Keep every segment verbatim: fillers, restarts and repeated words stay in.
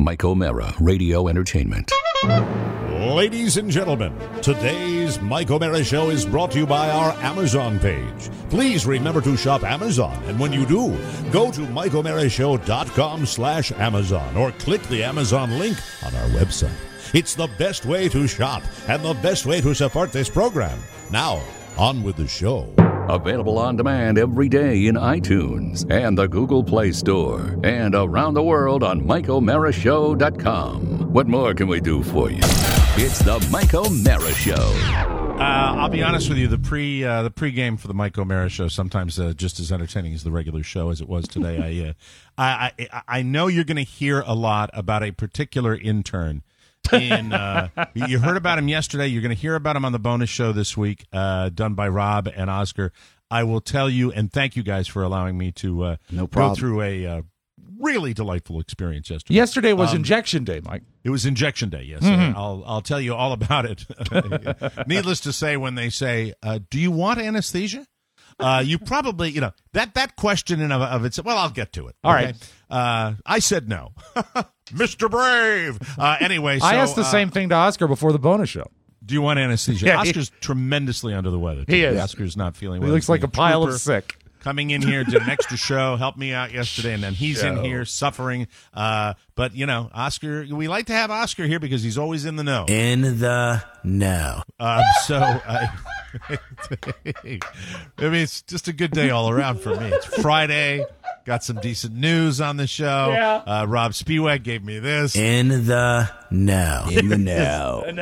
Mike O'Mara, Radio Entertainment. Ladies and gentlemen, today's Mike O'Mara Show is brought to you by our Amazon page. Please remember to shop Amazon, and when you do, go to Mike O'Mara Show dot com slash Amazon or click the Amazon link on our website. It's the best way to shop and the best way to support this program. Now, on with the show. Available on demand every day in iTunes and the Google Play Store and around the world on Mike O'Mara Show dot com. What more can we do for you? It's the Mike O'Mara Show. Uh, I'll be honest with you, the pre uh, the pregame for the Mike O'Mara Show sometimes uh, just as entertaining as the regular show as it was today. I, uh, I I I know you're going to hear a lot about a particular intern. In uh, you heard about him yesterday. You're going to hear about him on the bonus show this week, uh, done by Rob and Oscar. I will tell you, and thank you guys for allowing me to uh, no problem. go through a uh, really delightful experience yesterday. Yesterday was um, injection day, Mike. It was injection day. Yes, Mm-hmm. uh, I'll I'll tell you all about it. Needless to say, when they say, uh, "Do you want anesthesia?" Uh, you probably, you know, that that question in of, of itself. Well, I'll get to it. All okay? right. Uh, I said no, Mister Brave. Uh, anyway, so, I asked the uh, same thing to Oscar before the bonus show. Do you want anesthesia? Yeah, he- Oscar's tremendously under the weather. He today. is. Oscar's not feeling He well. looks He's like a being pile trooper, of sick. coming in here, did an extra show, helped me out yesterday, and then he's in Show. here suffering. Uh, but, you know, Oscar, we like to have Oscar here because he's always in the know. In the know. Um, so, I, I mean, it's just a good day all around for me. It's Friday. Got some decent news on the show. Yeah. Uh, Rob Spiewak gave me this. In the know. In the know. And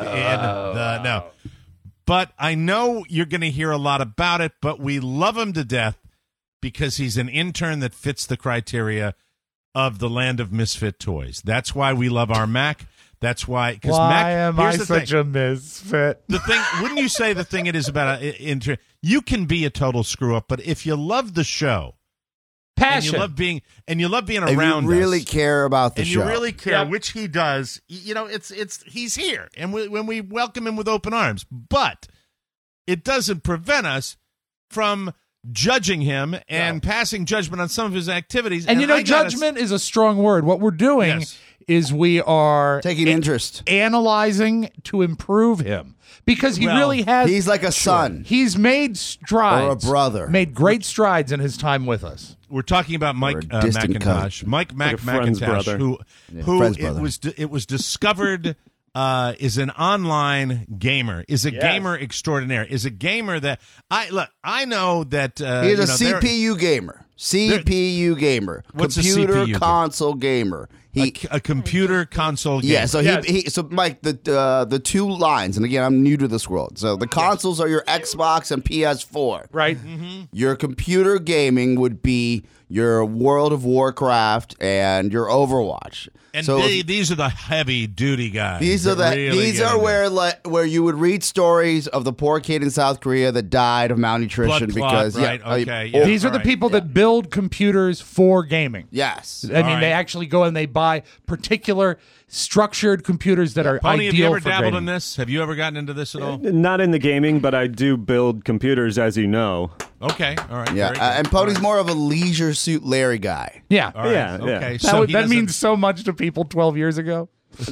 the, no. But I know you're going to hear a lot about it, but we love him to death because he's an intern that fits the criteria of the land of misfit toys. That's why we love our Mac. That's why. Because Why Mac, am I here's the such thing. a misfit? The thing, wouldn't you say the thing it is about an intern? You can be a total screw up, but if you love the show, Passion. and you love being and you love being If around you really us, care about the and show. you really care, Yeah. which he does, y- you know, it's it's he's here, and we, when we welcome him with open arms, but it doesn't prevent us from judging him and passing judgment on some of his activities. and, you know, I gotta- judgment is a strong word. What we're doing Yes. is we are Taking a- interest. analyzing to improve him because he Well, really has. He's like a son. He's made strides. Or a brother. Made great strides in his time with us. We're talking about Mike a uh, distant McIntosh, cousin. Mike Mac Like a friend's McIntosh, brother. who Yeah, who friend's it brother. was it was discovered uh, is an online gamer, is a Yes. gamer extraordinaire, is a gamer that I look. I know that uh, He's you a know, there- C P U gamer. C P U gamer. What's a Computer C P U console gamer. a, He a computer console game. Yeah, so Yes. he, he so Mike the uh, the two lines, and again I'm new to this world. So the consoles are your Xbox and P S four. Right? Your computer gaming would be your World of Warcraft and your Overwatch. and so they, if- these are the heavy duty guys. these are that the really these get are into where like where you would read stories of the poor kid in South Korea that died of malnutrition Blood clot, because right, yeah, uh, okay, or- yeah. These are the All right. people that build computers for gaming. yes. I mean, All they right. actually go and they buy particular structured computers that are Pony, ideal have you ever for dabbled gaming. in this? Have you ever gotten into this at all? Not in the gaming, but I do build computers, as you know. Okay, all right. Yeah, very uh, good. and Pony's All right. more of a leisure suit Larry guy. Yeah. All right, Yeah, yeah. okay. That, so would, he that doesn't- means so much to people twelve years ago.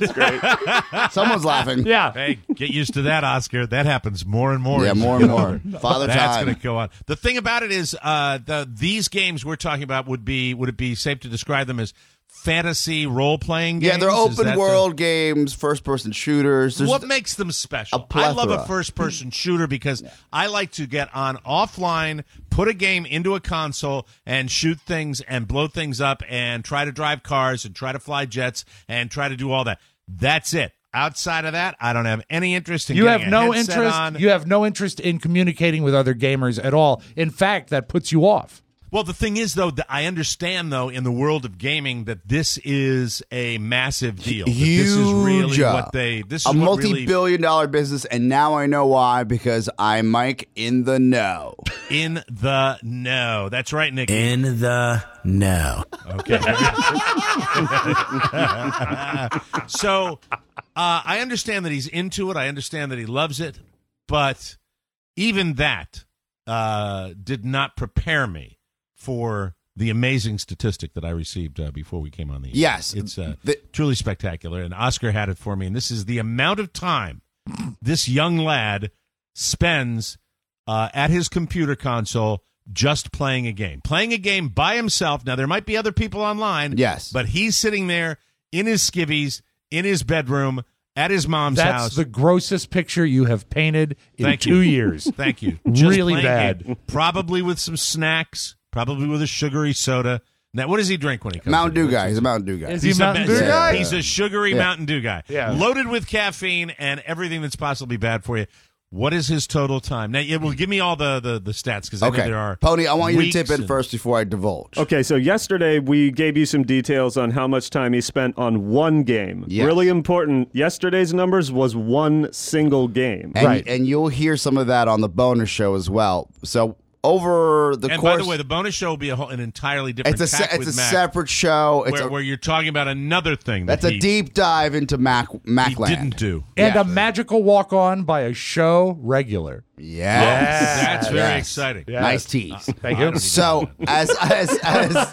Someone's laughing. Yeah. Hey, get used to that, Oscar. That happens more and more. Yeah, as you more get and more. older. Father That's time. going to go on. The thing about it is, uh, the these games we're talking about would be would it be safe to describe them as fantasy role playing games? Yeah, they're Is open that the- world games, first person shooters. There's What makes them special? a I love a plethora. first person shooter because I like to get on offline, put a game into a console, and shoot things and blow things up and try to drive cars and try to fly jets and try to do all that. That's it. Outside of that, I don't have any interest in You getting have a no headset interest. on. You have no interest in communicating with other gamers at all. In fact, that puts you off. Well, the thing is, though, that I understand, though, in the world of gaming, that this is a massive deal. That this is really Huge. what they. This is a what multi-billion dollar business, and now I know why, because I'm Mike in the know. really in the know. That's right, Nick. In the know. Okay. So, uh, I understand that he's into it. I understand that he loves it, but even that uh, did not prepare me for the amazing statistic that I received uh, before we came on the air. Yes. It's uh, The- truly spectacular, and Oscar had it for me, and this is the amount of time this young lad spends uh, at his computer console just playing a game. Playing a game by himself. Now, there might be other people online. Yes. But he's sitting there in his skivvies, in his bedroom, at his mom's That's house. the grossest picture you have painted in Thank two you. years. Thank you. Really playing a bad. game. Probably with some snacks, probably with a sugary soda. Now, what does he drink when he comes Mountain in? Dew guy. He's a Mountain Dew guy. Is he He's a a, Mountain he's Dew a- guy? He's a sugary Yeah. Mountain Dew guy. Yeah. Loaded with caffeine and everything that's possibly bad for you. What is his total time? Now, it will give me all the, the, the stats because I know Okay. there are. Pony, I want you to weeks tip in and- first before I divulge. Okay, so yesterday we gave you some details on how much time he spent on one game. Yes. Really important. Yesterday's numbers was one single game. And, Right. and you'll hear some of that on the bonus show as well. So over the And course, by the way, the bonus show will be a whole, an entirely different it's a se- tack it's with a Mac, separate show. It's where, a, where you're talking about another thing that that's a he, deep dive into Mac he Macland. didn't do. And Yeah. a magical walk on by a show regular. Yes. That's very Yes. exciting. Yes. Nice tease. Thank you. So as as as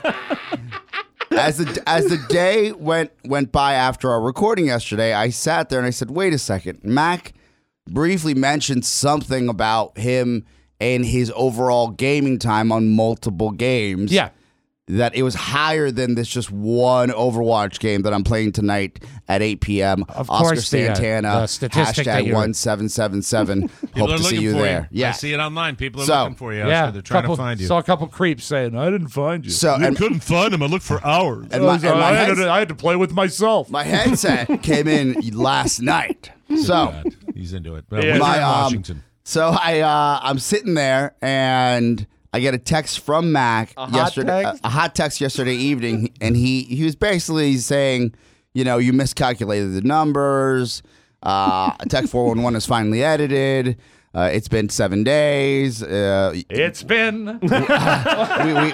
as the as the day went went by after our recording yesterday, I sat there and I said, "Wait a second." Mac briefly mentioned something about him and his overall gaming time on multiple games. Yeah. That it was higher than this just one Overwatch game that I'm playing tonight at eight p.m. Of Oscar course, the, uh, Santana, the statistic that hashtag you- one seven seven seven. People Hope are to see looking you for there. you. Yeah. I see it online. People are So, looking for you. Oscar. Yeah, They're trying couple, to find you. Saw a couple creeps saying, I didn't find you. So and, couldn't find him. I looked for hours. and my, and my I, had heads- to, I had to play with myself. My headset came in last night. So, God, he's into it. Well, Yeah. we're my, in um, Washington. so I uh, I'm sitting there and I get a text from Mac A hot yesterday, text? A, a hot text yesterday evening, and he he was basically saying, you know, you miscalculated the numbers. Uh, Tech four one one is finally edited. Uh, it's been seven days. Uh, It's been. we, we,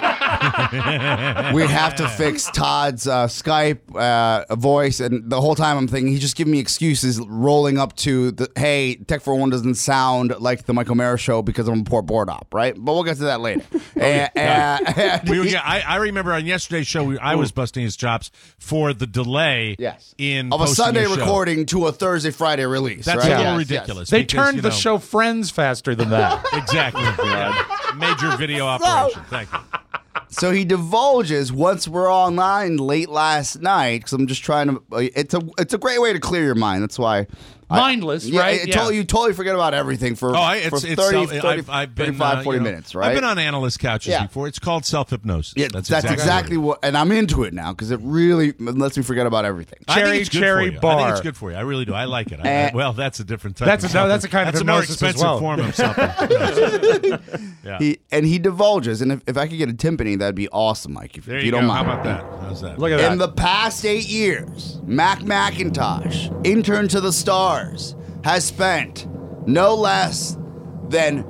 we have to fix Todd's uh, Skype uh, voice, and the whole time I'm thinking he's just giving me excuses, rolling up to the hey, Tech four oh one doesn't sound like the Michael Mara show because I'm a poor board op, right? But we'll get to that later. and, and- We were, yeah, I, I remember on yesterday's show, we, I was busting his chops for the delay yes, in of a posting Sunday your show. recording to a Thursday Friday release. That's right? a little Yes, yes. ridiculous. They because, turned you the know, show Friends faster than that. Exactly. Yeah. Major video operation. Thank you. So he divulges once we're online late last night because I'm just trying to. It's a it's a great way to clear your mind. That's why. I- Mindless, yeah, right? It, Yeah. totally, you totally forget about everything for, Oh, I, for it's, it's thirty, self, thirty, I've, I've been, thirty-five, uh, forty you know, minutes, right? I've been on analyst couches Yeah. before. It's called self-hypnosis. Yeah, that's, that's, exactly, exactly what, and I'm into it now because it really lets me forget about everything. I think Cherry it's good Cherry for you. I Bar. think it's good for you. I really do. I like it. I, Eh. well, that's a different type. That's of a- no, that's a self- kind of That's a more hypnosis as expensive well. form of self-hypnosis. Yeah. He and he divulges, and if, if I could get a timpani, that'd be awesome, Mike. If, There if you, you go. don't How mind. about that? How's that? Look at that. In the past eight years, Mac McIntosh, intern to the stars, has spent no less than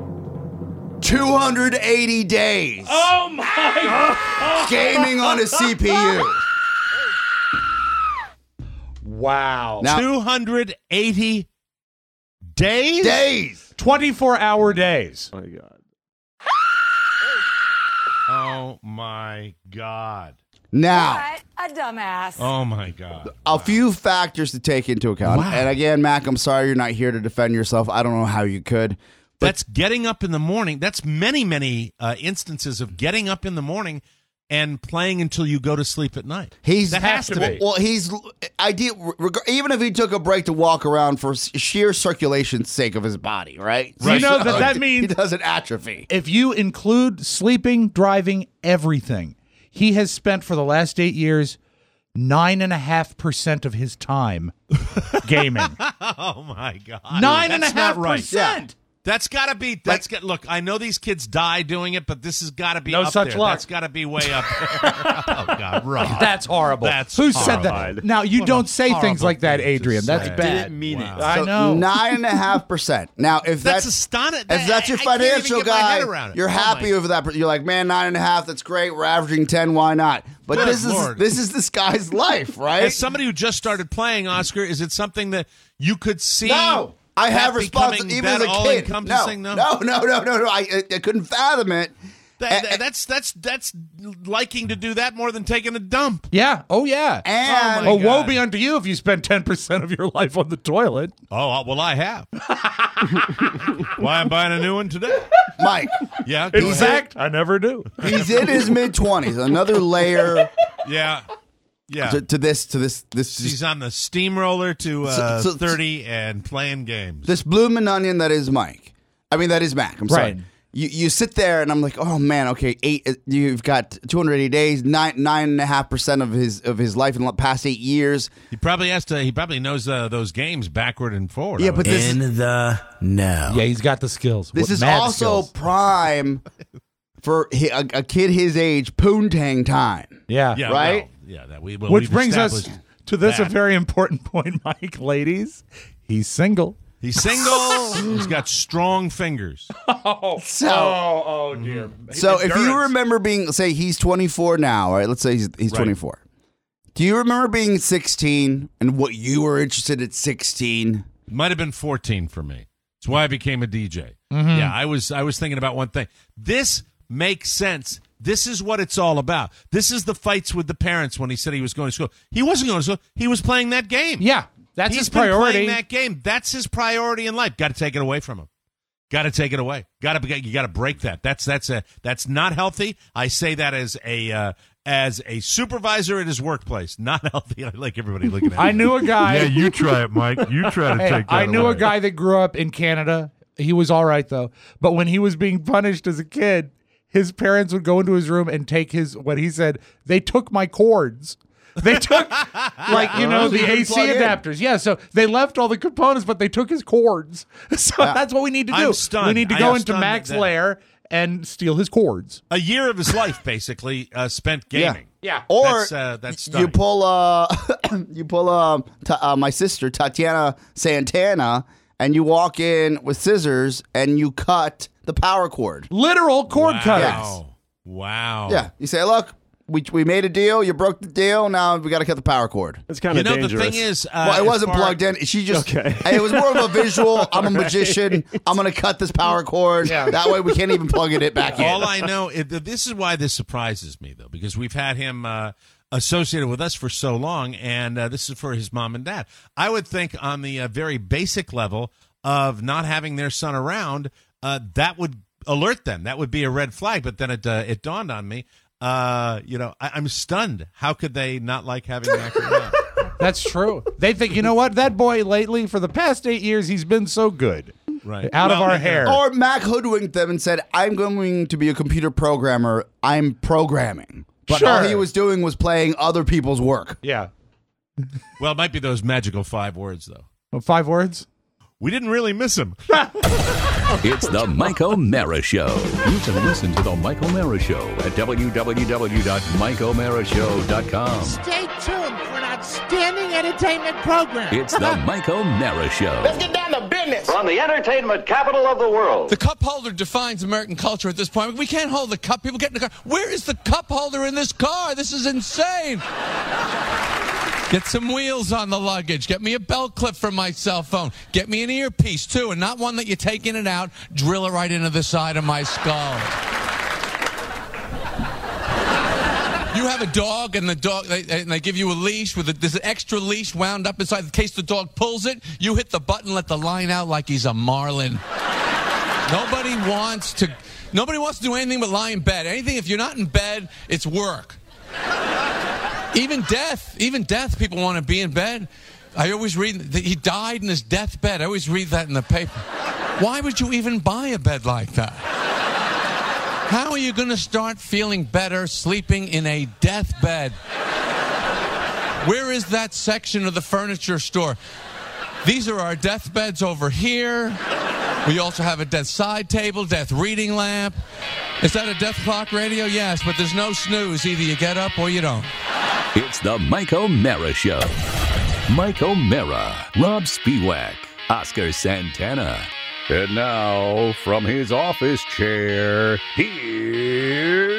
two hundred eighty days Oh my! gaming on a C P U. Wow. Now, two hundred eighty days? days. twenty-four hour days. Oh my God. Oh, my God. Now, What a dumbass. Oh, my God. a few factors to take into account. Wow. And again, Mac, I'm sorry you're not here to defend yourself. I don't know how you could. That's getting up in the morning. That's many, many uh, instances of getting up in the morning and playing until you go to sleep at night. He's That has to be. Well, he's idea. reg- Even if he took a break to walk around for s- sheer circulation's sake of his body, right? Do you know that that he means doesn't atrophy. if you include sleeping, driving, everything, he has spent for the last eight years nine and a half percent of his time gaming. Oh, my God. Nine and a That's not half right. percent. That's got to be. That's got. Look, I know these kids die doing it, but this has got to be No up such there. luck. That's got to be way up there. Oh God, Rob. That's horrible. That's Who said horrible. that? Now you What don't a say things horrible like that, thing to Adrian. That's say. bad. Didn't mean Wow. it. I So know. nine and a half percent. Now, if That's that's astonishing. if that's your I- I can't even financial get my guy, head around it. you're Oh, happy my- with that. You're like, man, nine and a half. That's great. We're averaging ten. Why not? But Good this Lord. is this is this guy's life, right? As somebody who just started playing, Oscar, is it something that you could see? No, I have that responsibility becoming even as that a kid. No, all-encompassing? no, no, no, no, no. I, I, I couldn't fathom it. That, that- that's that's that's liking to do that more than taking a dump. Yeah. Oh, yeah. And- oh, my woe God. be unto you if you spend ten percent of your life on the toilet. Oh well, I have. Why I'm buying a new one today? Mike, Yeah, go In ahead. fact, I never do. he's in his mid twenties. Another layer yeah, yeah. to, to this to this this He's on the steamroller to uh, So- so- thirty and playing games. this bloomin' onion that is Mike. I mean that is Mac. I'm sorry. Right. You you sit there and I'm like, oh man, okay, eight. You've got two hundred eighty days, nine nine and a half percent of his of his life in the past eight years. He probably has to. He probably knows uh, those games backward and forward. Yeah, I would but think. this- In the now. Yeah, he's got the skills. This What is mad also skills. prime for hi- a, a kid his age, poontang time. Yeah. yeah, right? well, yeah, that we. Well, Which we've brings us established to this a that. very important point, Mike, ladies. He's single. He's single. He's got strong fingers. So, oh, dear. so if you Endurance. remember being, say, he's twenty-four now, right? Let's say he's, he's Right. twenty-four. Do you remember being sixteen and what you were interested at sixteen? Might have been fourteen for me. It's why I became a D J. Mm-hmm. Yeah, I was. I was thinking about one thing. This makes sense. This is what it's all about. This is the fights with the parents when he said he was going to school. He wasn't going to school. He was playing that game. Yeah, that's He's his been priority. playing that game. That's his priority in life. Got to take it away from him. Got to take it away. Got to you got to break that. That's that's a that's not healthy. I say that as a uh, as a supervisor at his workplace. Not healthy. I like everybody looking at me. I knew a guy. you try it, Mike. You try to Hey, I knew a guy that grew up in Canada. He was all right though, but when he was being punished as a kid, his parents would go into his room and take his what he said. They took my cords. They took like you know So the you couldn't A C plug in. adapters. Yeah, so they left all the components, but they took his cords. So that's what we need to do. I'm stunned. We need to I go am into stunned Mac's that- lair and steal his cords. A year of his life basically uh, spent gaming. Yeah. Or That's, uh, that's you stunning. pull uh you pull uh, ta- uh my sister Tatiana Santana and you walk in with scissors and you cut the power cord. Literal cord Wow. cutters. Wow. Yeah, you say, look, we we made a deal. You broke the deal. Now we got to cut the power cord. It's kind You of know, dangerous. the thing is, uh, well, it as wasn't far- plugged in. She just. Okay. It was more of a visual. I'm a magician. I'm gonna cut this power cord. Yeah. That way we can't even plug it back in. All I know, is that this is why this surprises me, though, because we've had him uh, associated with us for so long, and uh, this is for his mom and dad. I would think on the uh, very basic level of not having their son around, uh, that would alert them. That would be a red flag. But then it uh, it dawned on me. Uh, you know, I, I'm stunned. How could they not like having that around? That's true. They think, you know what? That boy lately, for the past eight years, he's been so good. Right. Out of Well, our you know, hair. Or Mac hoodwinked them and said, "I'm going to be a computer programmer. I'm programming." But all Sure. he was doing was playing other people's work. Yeah. Well, it might be those magical five words, though. Oh, five words? We didn't really miss him. It's the Mike O'Mara Show. You can listen to the Mike O'Mara Show at w w w dot mike o'mara show dot com. Stay tuned for an outstanding entertainment program. It's the Mike O'Mara Show. Get down to business. From the entertainment capital of the world. The cup holder defines American culture at this point. We can't hold the cup. People get in the car. Where is the cup holder in this car? This is insane. Get some wheels on the luggage. Get me a belt clip for my cell phone. Get me an earpiece, too, and not one that you're taking it out, drill it right into the side of my skull. You have a dog, and the dog, they, and they give you a leash with a, there's an extra leash wound up inside in case the dog pulls it. You hit the button, let the line out like he's a marlin. Nobody wants to. Nobody wants to do anything but lie in bed. Anything, if you're not in bed, it's work. Even death, even death, people want to be in bed. I always read that he died in his deathbed. I always read that in the paper. Why would you even buy a bed like that? How are you going to start feeling better sleeping in a deathbed? Where is that section of the furniture store? These are our deathbeds over here. We also have a death side table, death reading lamp. Is that a death clock radio? Yes, but there's no snooze. Either you get up or you don't. It's the Mike O'Mara Show. Mike O'Mara, Rob Spiewak, Oscar Santana. And now, from his office chair, here's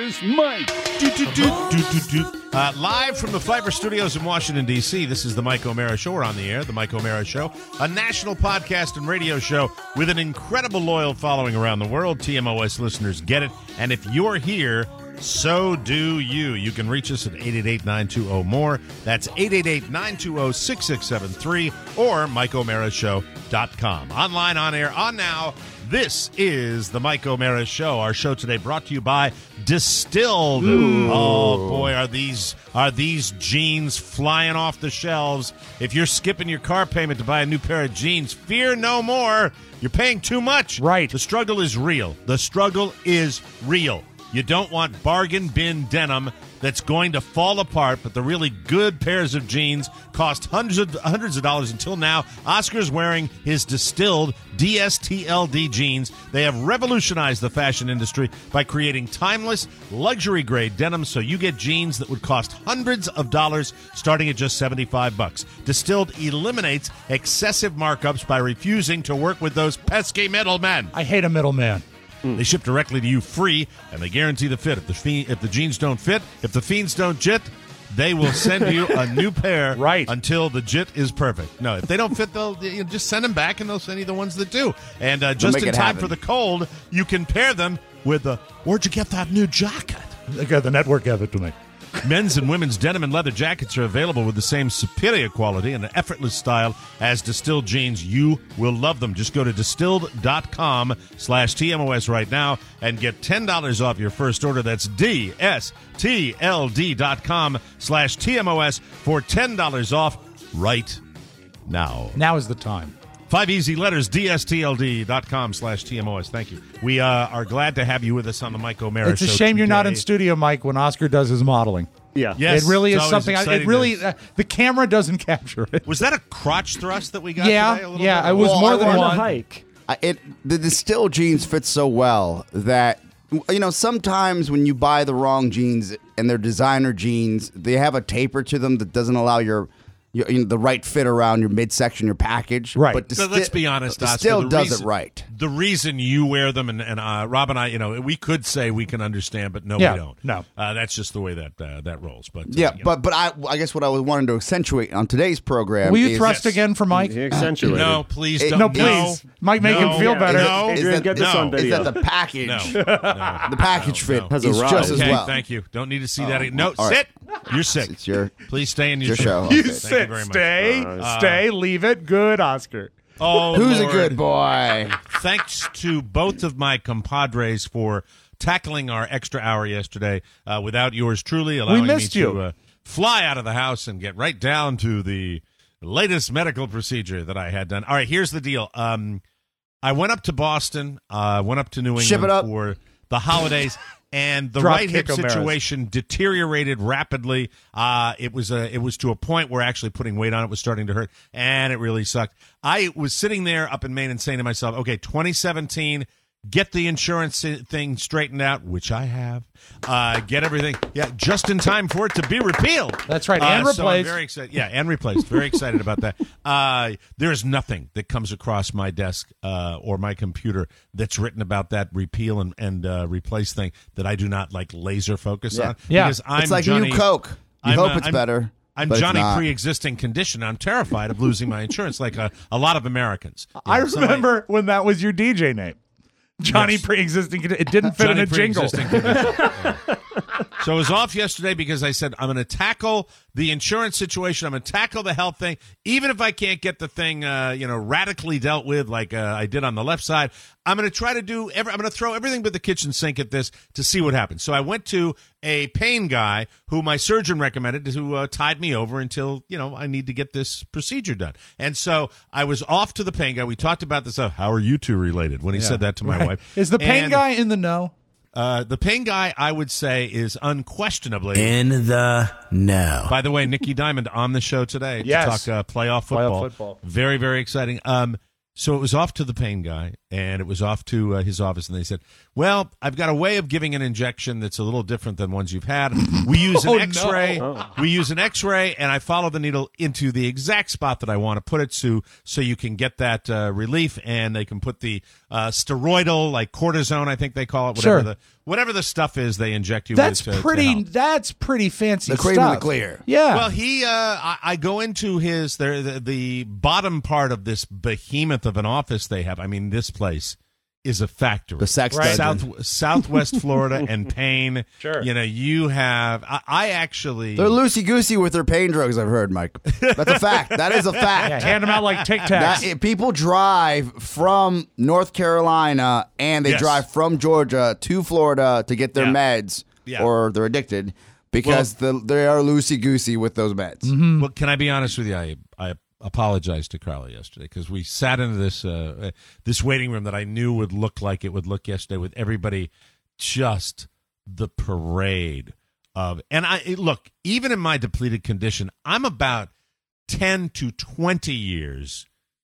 Here's Mike. Do, do, do, do, do, do. Uh, live from the Flavor Studios in Washington, D C, this is the Mike O'Mara Show. We're on the air, the Mike O'Mara Show, a national podcast and radio show with an incredible loyal following around the world. T M O S listeners get it. And if you're here, so do you. You can reach us at eight eight eight, nine two zero, M O R E. That's eight eight eight, nine two zero, six six seven three or Mike O'Mara Show dot com. Online, on air, on now. This is the Mike O'Mara Show. Our show today brought to you by Distilled. Ooh. Oh boy, are these are these jeans flying off the shelves? If you're skipping your car payment to buy a new pair of jeans, fear no more. You're paying too much. Right. The struggle is real. The struggle is real. You don't want bargain bin denim that's going to fall apart, but the really good pairs of jeans cost hundreds of, hundreds of dollars until now. Oscar's wearing his Distilled D S T L D jeans. They have revolutionized the fashion industry by creating timeless, luxury-grade denim, so you get jeans that would cost hundreds of dollars starting at just seventy-five bucks. Distilled eliminates excessive markups by refusing to work with those pesky middlemen. I hate a middleman. Mm. They ship directly to you free, and they guarantee the fit. If the fe- if the jeans don't fit, if the fiends don't jit, they will send you a new pair right. until the jit is perfect. No, if they don't fit, they'll you know, just send them back, and they'll send you the ones that do. And uh, just in time happen. for the cold, you can pair them with the, where'd you get that new jacket? I got the network gave it to me. Men's and women's denim and leather jackets are available with the same superior quality and an effortless style as Distilled jeans. You will love them. Just go to distilled.com slash TMOS right now and get ten dollars off your first order. That's D-S-T-L-D dot com slash TMOS for ten dollars off right now. Now is the time. Five easy letters, D-S-T-L-D.com slash T-M-O-S. Thank you. We uh, are glad to have you with us on the Mike O'Mara Show. It's a shame today. you're not in studio, Mike, when Oscar does his modeling. Yeah. Yes, it really is it's something. I, it really, uh, the camera doesn't capture it. Was that a crotch thrust that we got yeah, today? A little yeah, bit? it was well, more I than one. hike. I, it the Distilled jeans fit so well that, you know, sometimes when you buy the wrong jeans and they're designer jeans, they have a taper to them that doesn't allow your, your you know, the right fit around your midsection, your package. Right. But So Disti- let's be honest, Oscar. Distilled the does reason, it right. The reason you wear them, and, and uh, Rob and I, you know, we could say we can understand, but no, Yeah, we don't. no. Uh, that's just the way that uh, that rolls. But uh, Yeah, you know. but but I I guess what I was wanting to accentuate on today's program Will you is thrust Yes. again for Mike? He accentuated. No, please It- don't. No, please. Might make no, him feel better. No, Is Adrian, that- get this no. on is video. that the package, no, the package no, fit no. Has a is rod. just as Okay, well. thank you. Don't need to see Oh, that. No, all right. sit. You're sick. It's your Please stay in your, your show. chair. You Okay. Thank sit, you very much. stay, Uh, stay, leave it. Good, Oscar. Oh, Who's Lord. a good boy? Thanks to both of my compadres for tackling our extra hour yesterday uh, without yours truly, allowing missed me you. to uh, fly out of the house and get right down to the latest medical procedure that I had done. All right, here's the deal. Um, I went up to Boston, uh, went up to New England Ship it up. for the holidays. And the Drop right hip kick O'Mara's. situation deteriorated rapidly. Uh, it was a, it was to a point where actually putting weight on it was starting to hurt, and it really sucked. I was sitting there up in Maine and saying to myself, okay, twenty seventeen, get the insurance thing straightened out, which I have. Uh, get everything, yeah, just in time for it to be repealed. That's right, Uh, and so I'm replaced. very excited. Yeah, and replaced. Very excited about that. Uh, there is nothing that comes across my desk uh, or my computer that's written about that repeal and, and uh, replace thing that I do not like laser focus Yeah. on. Yeah. Because I'm It's like Johnny, new Coke. You I'm, hope uh, it's I'm- better. I'm but it's Johnny not. pre-existing condition. I'm terrified of losing my insurance, like a, a lot of Americans. You I know, somebody- remember when that was your D J name. Johnny Yes. pre-existing. It didn't fit Johnny in a jingle. pre-existing condition. Yeah. So I was off yesterday because I said I'm going to tackle the insurance situation. I'm going to tackle the health thing, even if I can't get the thing, uh, you know, radically dealt with like uh, I did on the left side. I'm going to try to do. Every, I'm going to throw everything but the kitchen sink at this to see what happens. So I went to a pain guy who my surgeon recommended, who uh, tied me over until you know I need to get this procedure done. And so I was off to the pain guy. We talked about this. Uh, how are you two related? When he said that to my Right. wife, Is the pain And- guy in the know? Uh, the pain guy, I would say, is unquestionably. In the know. By the way, Nikki Diamond on the show today Yes. to talk uh, playoff Playoff football. football. Very, very exciting. Um, so it was off to the pain guy. and it was off to uh, his office, and they said, well, I've got a way of giving an injection that's a little different than ones you've had. We use an Oh, X-ray. no. We use an X-ray, and I follow the needle into the exact spot that I want to put it to, so you can get that uh, relief, and they can put the uh, steroidal, like cortisone, I think they call it, whatever Sure. the whatever the stuff is they inject you That's with. To, pretty. To help. That's pretty fancy The cream stuff. of the clear. Yeah. Well, he, uh, I, I go into his, the, the the bottom part of this behemoth of an office they have. I mean, this place is a factory. The sex Right. dungeon. South, Southwest Florida and Payne. Sure. You know, you have, I, I actually. They're loosey-goosey with their pain drugs, I've heard, Mike. That's a fact. That is a fact. yeah, hand them out like Tic That, Tacs. it- people drive from North Carolina and they Yes. drive from Georgia to Florida to get their Yeah. meds, Yeah. or they're addicted because the, they are loosey-goosey with those meds. Mm-hmm. Well, can I be honest with you? I, I apologized to Carla yesterday because we sat into this uh, this waiting room that I knew would look like it would look yesterday, with everybody just the parade of. And I look, even in my depleted condition, I'm about ten to twenty years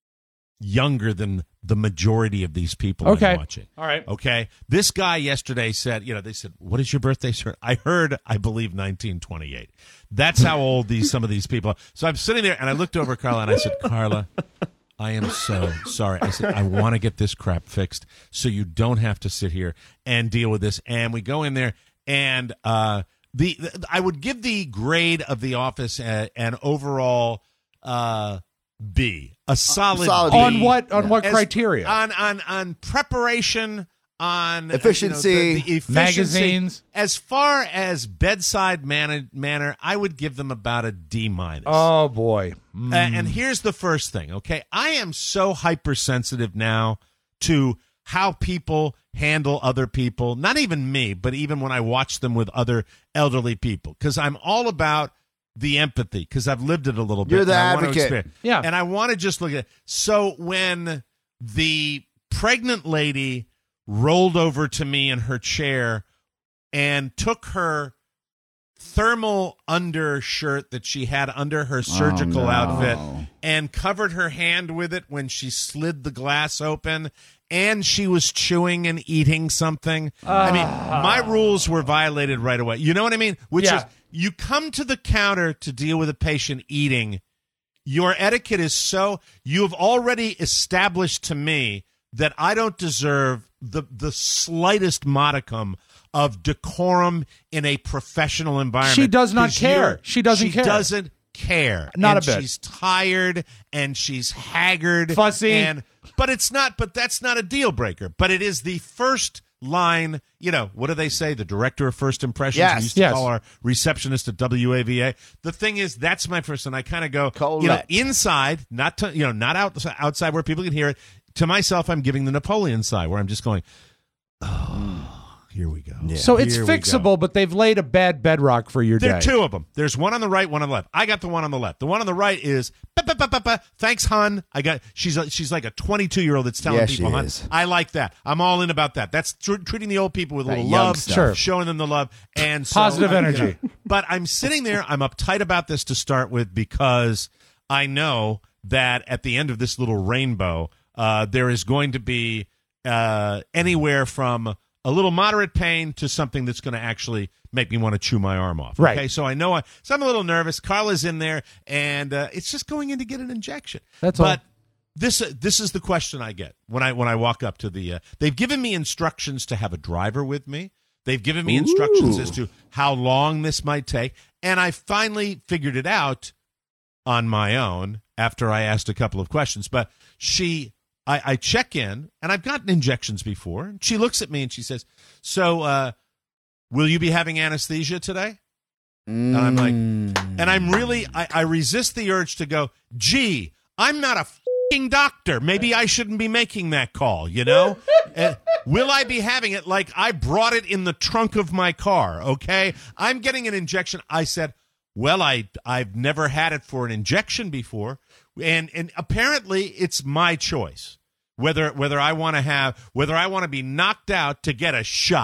younger than the majority of these people Okay. I'm watching. All right. Okay. This guy yesterday said, you know, they said, what is your birthday, sir? I heard, I believe, nineteen twenty-eight. That's how old these some of these people are. So I'm sitting there and I looked over at Carla and I said, Carla, I am so sorry. I said, I want to get this crap fixed so you don't have to sit here and deal with this. And we go in there and uh, the, the I would give the grade of the office a, an overall uh, B, a solid, solid B. B. On what? On what As- criteria? On on on preparation, on uh, Efficiency. you know, the, the efficiency. Magazines. As far as bedside manner, manner, I would give them about a D minus. oh boy. Mm. Uh, and here's the first thing, okay? I am so hypersensitive now to how people handle other people, not even me, but even when I watch them with other elderly people, because I'm all about the empathy, because I've lived it a little bit. You're the and I want to advocate. experience- Yeah. And I want to just look at it. So when the pregnant lady rolled over to me in her chair and took her thermal undershirt that she had under her surgical no. outfit and covered her hand with it when she slid the glass open, and she was chewing and eating something. I mean, my rules were violated right away. You know what I mean? Which Yeah. is, you come to the counter to deal with a patient eating, your etiquette is so, you have already established to me that I don't deserve the the slightest modicum of decorum in a professional environment. She does not 'Cause care. you're- She doesn't she care. doesn't care. Not And a bit. She's tired and she's haggard. Fussy. And but it's not but that's not a deal breaker. But it is the first line, you know, what do they say? The director of first impressions. Yes. We used to Yes. call our receptionist at W A V A. The thing is, that's my first, and I kind of go, you know, Colette. inside, not to, you know, not out, outside where people can hear it. To myself, I'm giving the Napoleon side, where I'm just going, oh, here we go. So it's Here we go. fixable, but they've laid a bad bedrock for your There day. are two of them. There's one on the right, one on the left. I got the one on the left. The one on the right is, "Ba, ba, ba, ba, ba. Thanks, hun. I got. She's a, she's like a twenty-two year old that's telling Yeah, people, she hun. is. I like that. I'm all in about that. That's tr- treating the old people with a That little young love, stuff. Sure. showing them the love, and so, Positive uh, you energy. know, but I'm sitting there. I'm uptight about this to start with because I know that at the end of this little rainbow, uh, there is going to be uh, anywhere from a little moderate pain to something that's going to actually make me want to chew my arm off. Right. Okay, so I know I, so I'm a little nervous. Carla's in there, and uh, it's just going in to get an injection. That's all. but this uh, this is the question I get when I when I walk up to the. Uh, they've given me instructions to have a driver with me. They've given me instructions as to how long this might take, and I finally figured it out on my own after I asked a couple of questions. But she. I, I check in, and I've gotten injections before. And she looks at me and she says, so uh, will you be having anesthesia today? And I'm like, and I'm really, I, I resist the urge to go, gee, I'm not a f***ing doctor. Maybe I shouldn't be making that call, you know? uh, will I be having it like I brought it in the trunk of my car, okay? I'm getting an injection. I said, well, I, I've never had it for an injection before. And and apparently it's my choice whether whether I want to have whether I want to be knocked out to get a shot.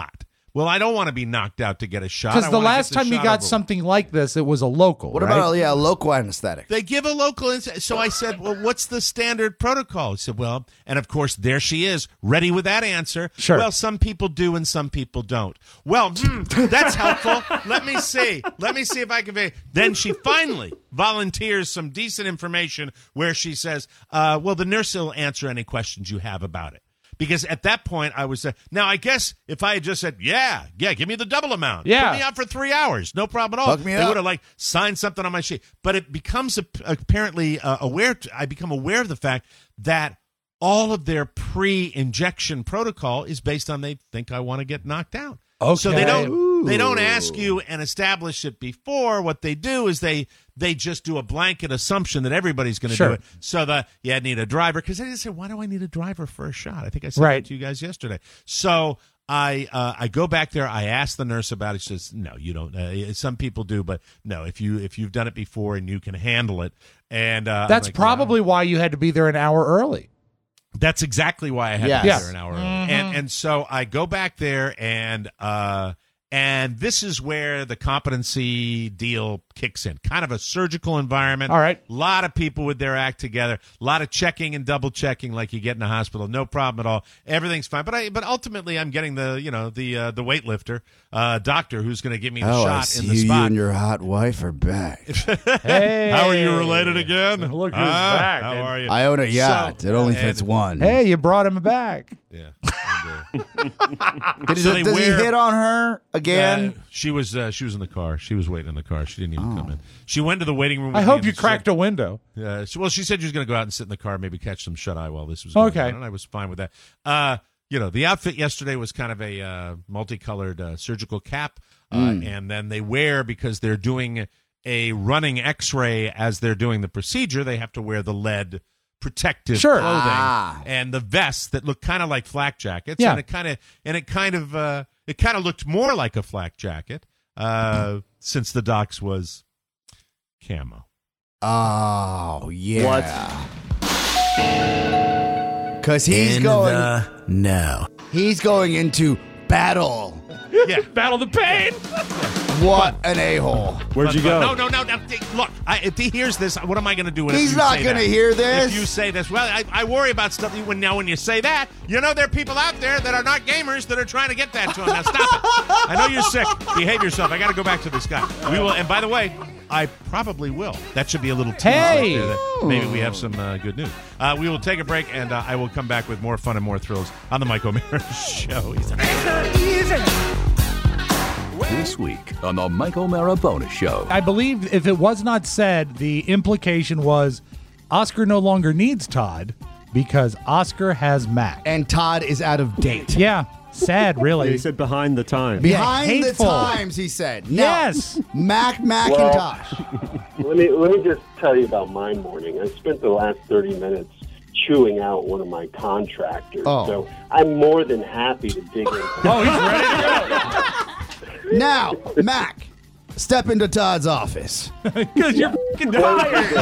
Well, I don't want to be knocked out to get a shot. Because I the wanna get last the time you shot got over with. something like this, it was a local. What right? about yeah, a local anesthetic? They give a local. ins- So I said, well, what's the standard protocol? He said, well, and of course, there she is, ready with that answer. Sure. Well, some people do and some people don't. Well, hmm, that's helpful. Let me see. Let me see if I can. Then she finally volunteers some decent information where she says, uh, well, the nurse will answer any questions you have about it. Because at that point, I was uh, now. I guess if I had just said, "Yeah, yeah, give me the double amount, Yeah. put me out for three hours, no problem at all," Hook me they up. would have like signed something on my sheet. But it becomes a, apparently uh, aware. I become aware of the fact that all of their pre-injection protocol is based on they think I want to get knocked out. Okay. So they don't they don't ask you and establish it before. What they do is they they just do a blanket assumption that everybody's going to Sure. do it. So the yeah, I need a driver because I just said, why do I need a driver for a shot? I think I said Right. that to you guys yesterday. So I uh, I go back there. I ask the nurse about it. She says, no, you don't. Uh, some people do, but no. If you if you've done it before and you can handle it, and uh, I'm That's like, probably why you had to be there an hour early. that's exactly why I had Yes. to be Yes. there an hour early. And and so I go back there and uh and this is where the competency deal kicks in. Kind of a surgical environment. All right. A lot of people with their act together. A lot of checking and double checking like you get in a hospital. No problem at all. Everything's fine. But I but ultimately I'm getting the, you know, the uh, the weightlifter, uh doctor who's going to give me the Oh, I shot see in the you spot. and your hot wife are back. Hey, How are you related again? Look who's Ah, back. How And- are you? I own a yacht. So- it only and- fits one. Hey, you brought him back. Yeah. And, uh, Did so he, they does wear- he hit on her again? Uh, she was uh, she was in the car. She was waiting in the car. She didn't even come in. She went to the waiting room. I with me hope and you she cracked said- a window. Uh, she, well, she said she was going to go out and sit in the car, maybe catch some shut eye while this was going Okay. on, and I was fine with that. Uh, you know, the outfit yesterday was kind of a uh, multicolored uh, surgical cap, uh, Mm. and then they wear because they're doing a running X-ray as they're doing the procedure. They have to wear the lead protective Sure. clothing Ah. and the vests that look kind of like flak jackets. Yeah. And it kind of and it kind of uh, it kind of looked more like a flak jacket uh, since the docs was camo. Oh, yeah. What? Because he's In going, the know. he's going into battle. Yeah. Battle the pain. What an a-hole. Where'd you go? No, no, no, no. Look, I, if he hears this, what am I going to do? When He's you not say gonna that? hear this. If you say this, well, I, I worry about stuff. When now, when you say that, you know there are people out there that are not gamers that are trying to get that to him. Now stop it. I know you're sick. Behave yourself. I got to go back to this guy. We will. And by the way, I probably will. That should be a little tease Hey! right there that maybe we have some uh, good news. Uh, we will take a break, and uh, I will come back with more fun and more thrills on the Mike O'Meara Show. He's This week on the Mike O'Meara Bonus Show. I believe if it was not said, the implication was Oscar no longer needs Todd because Oscar has Mac. And Todd is out of date. Yeah, sad, really. He said behind the time. Behind the hateful. times, he said. No. Yes. Mac Macintosh. Let me let me just tell you about my morning. I spent the last thirty minutes chewing out one of my contractors, Oh. so I'm more than happy to dig in. Oh, he's ready to go. Now, Mac, step into Todd's office. Because you're fucking tired.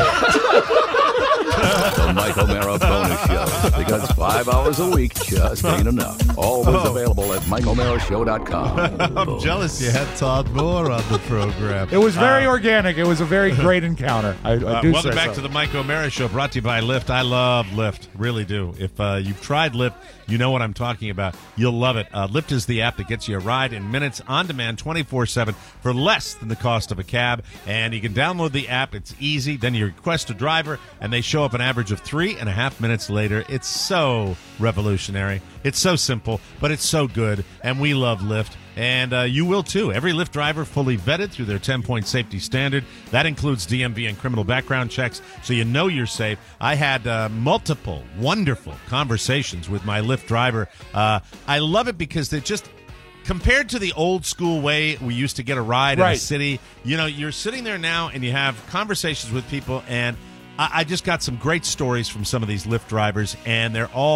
The Mike O'Meara Bonus Show. Because five hours a week just ain't enough. Always available at Mike O'Meara Show dot com. I'm jealous you had Todd Moore on the program. It was very organic. It was a very great encounter. I, I Uh, do welcome say back so. to the Mike O'Meara Show, brought to you by Lyft. I love Lyft, really do. If uh, you've tried Lyft, you know what I'm talking about. You'll love it. Uh, Lyft is the app that gets you a ride in minutes, on demand, twenty-four seven for less than the cost of a cab. And you can download the app. It's easy. Then you request a driver, and they show up an average of three and a half minutes later. It's so revolutionary. It's so simple, but it's so good. And we love Lyft. And uh, you will too. Every Lyft driver fully vetted through their ten-point safety standard. That includes D M V and criminal background checks, so you know you're safe. I had uh, multiple wonderful conversations with my Lyft driver. Uh, I love it because they just, compared to the old school way we used to get a ride in a Right. city, you know, you're sitting there now and you have conversations with people, and I, I just got some great stories from some of these Lyft drivers, and they're all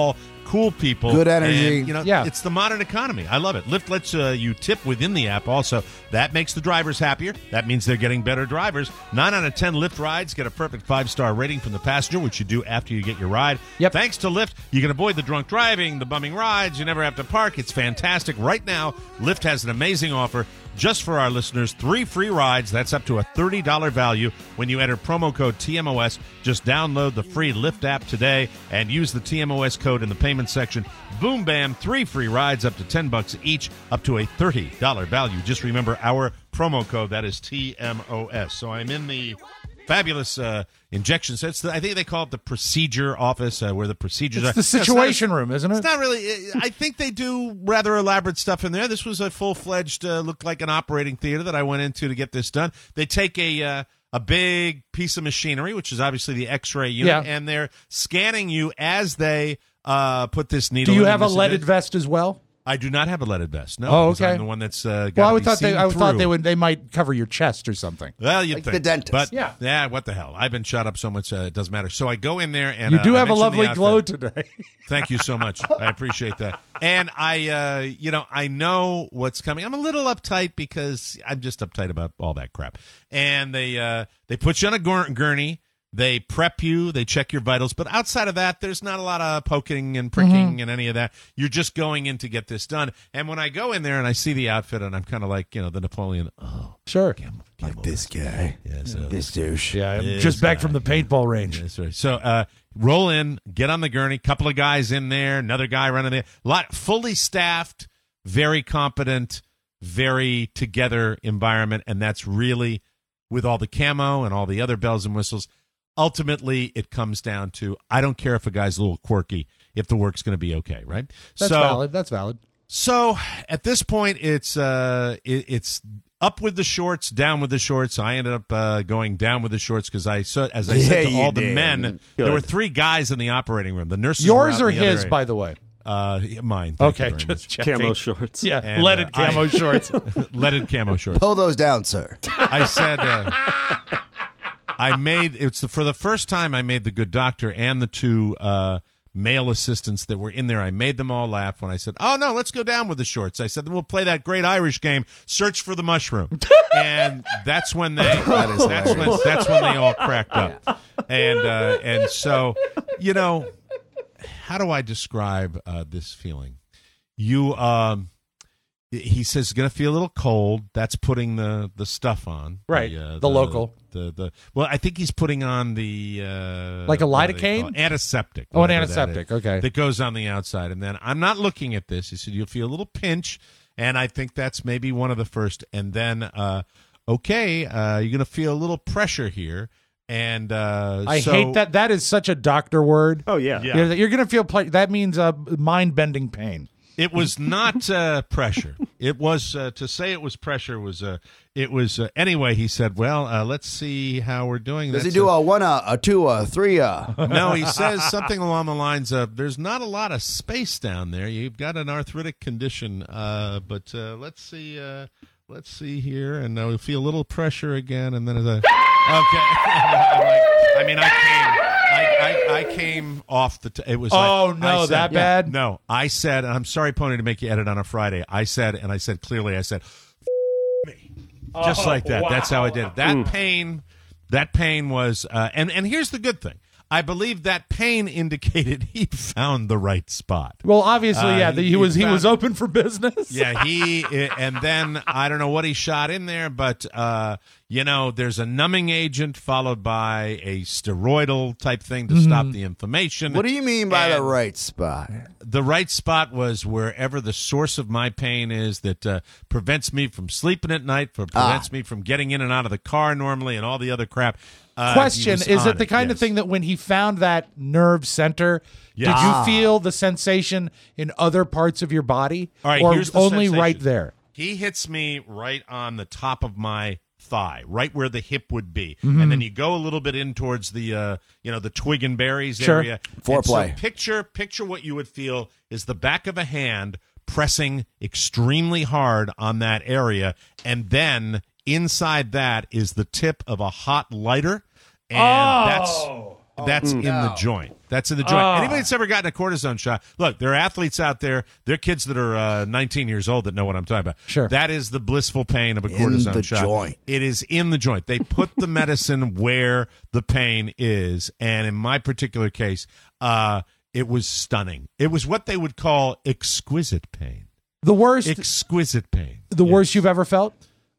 cool people. Good energy. And, you know, Yeah. it's the modern economy. I love it. Lyft lets uh, you tip within the app also. That makes the drivers happier. That means they're getting better drivers. Nine out of ten Lyft rides get a perfect five-star rating from the passenger, which you do after you get your ride. Yep. Thanks to Lyft, you can avoid the drunk driving, the bumming rides. You never have to park. It's fantastic. Right now, Lyft has an amazing offer just for our listeners. Three free rides. That's up to a thirty dollars value when you enter promo code T M O S. Just download the free Lyft app today and use the T M O S code in the payment section. Boom, bam, three free rides up to ten bucks each, up to a thirty dollars value. Just remember our promo code. That is T M O S. So I'm in the fabulous uh, injection sets. The, I think they call it the procedure office, uh, where the procedures It's are. the situation room, isn't it? It's not really. I think they do rather elaborate stuff in there. This was a full-fledged, uh, looked like an operating theater that I went into to get this done. They take a uh, a big piece of machinery, which is obviously the X-ray unit, Yeah. and they're scanning you as they uh, put this needle. Do you in have a this leaded inject- vest as well? I do not have a leaded vest. No. Oh, because okay. I'm the one that's uh, got Well, I to would be thought they, seen I thought through. they would, they might cover your chest or something. Well, you'd Like think. the dentist. But, Yeah. yeah, what the hell? I've been shot up so much, uh, it doesn't matter. So I go in there, and You uh, do I have a mentioned lovely the glow outfit. today. Thank you so much. I appreciate that. And I, uh, you know, I know what's coming. I'm a little uptight because I'm just uptight about all that crap. And they, uh, they put you on a gur- gurney. They prep you. They check your vitals. But outside of that, there's not a lot of poking and pricking and any of that. You're just going in to get this done. And when I go in there and I see the outfit, and I'm kind of like, you know, the Napoleon. Oh, Sure. camel, Like camel. this guy. Yeah, so This douche. Yeah, I'm This just back guy. from the paintball range. That's right. So uh, roll in, get on the gurney. Couple of guys in there, another guy running there. Lot fully staffed, very competent, very together environment, and that's really with all the camo and all the other bells and whistles. Ultimately, it comes down to I don't care if a guy's a little quirky, if the work's going to be okay, right? That's so, valid. That's valid. So at this point, it's uh, it, it's up with the shorts, down with the shorts. I ended up uh, going down with the shorts because I saw, as I said Yeah, to all you the did. men, Good. there were three guys in the operating room. The nurses. Yours were or out in the other his, area. by the way? Uh, mine. Thank Okay, you very just much. checking. Camo shorts. Yeah, And, leaded uh, camo I- shorts. Leaded camo shorts. Pull those down, sir. I said, uh, I made it's the, for the first time I made the good doctor and the two uh, male assistants that were in there. I made them all laugh when I said, "Oh no, let's go down with the shorts." I said, "We'll play that great Irish game, Search for the Mushroom," and that's when they is that's when that's when they all cracked up, and uh, and so you know, how do I describe uh, this feeling? You. Um, He says it's going to feel a little cold. That's putting the, the stuff on. Right, The, uh, the local. The, the well, I think he's putting on the uh, Like a what do they lidocaine? call it? Antiseptic. Oh, an whatever that antiseptic, is, okay. That goes on the outside, and then I'm not looking at this. He said you'll feel a little pinch, and I think that's maybe one of the first. And then, uh, okay, uh, you're going to feel a little pressure here, and uh, I so- hate that. That is such a doctor word. Oh, yeah. Yeah. You're, you're going to feel ple- that means uh, mind bending pain. It was not uh, pressure. It was uh, to say it was pressure was uh, it was uh, anyway. He said, "Well, uh, let's see how we're doing." Does he That's do a- a one, a, a two, a three? A? No, he says something along the lines of, "There's not a lot of space down there. You've got an arthritic condition, uh, but uh, let's see, uh, let's see here, and uh, we feel a little pressure again, and then it's a okay." I'm like, I mean, I came. I, I, I came off the. T- it was. Oh, like, no, I said- that bad? No, I said, and I'm sorry, Pony, to make you edit on a Friday. I said, and I said clearly, I said, F- me, just Oh, like that. wow. That's how I did it. That pain, that pain was, uh, and and here's the good thing. I believe that pain indicated he found the right spot. Well, obviously, Uh, yeah. he- the, he, he was he found- was open for business. Yeah, he and then I don't know what he shot in there, but uh, you know, there's a numbing agent followed by a steroidal type thing to stop the inflammation. What do you mean by the And right spot? The right spot was wherever the source of my pain is that uh, prevents me from sleeping at night, for prevents me from getting in and out of the car normally, and all the other crap. Uh, he Question: was Is on it the kind of yes. thing that when he found that nerve center, Yes. did you Ah. feel the sensation in other parts of your body, All right, or here's the only sensation. right there? He hits me right on the top of my thigh, right where the hip would be, Mm-hmm. and then you go a little bit in towards the, uh, you know, the twig and berries Sure. area. Foreplay. And so picture, picture what you would feel is the back of a hand pressing extremely hard on that area, and then inside that is the tip of a hot lighter, and Oh. that's That's Oh, in no. the joint. That's in the joint. Oh. Anybody that's ever gotten a cortisone shot, look, there are athletes out there. There are kids that are uh, nineteen years old that know what I'm talking about. Sure. That is the blissful pain of a In cortisone the shot. joint. It is in the joint. They put the medicine where the pain is. And in my particular case, uh, it was stunning. It was what they would call exquisite pain. The worst, Exquisite pain. the worst you've ever felt?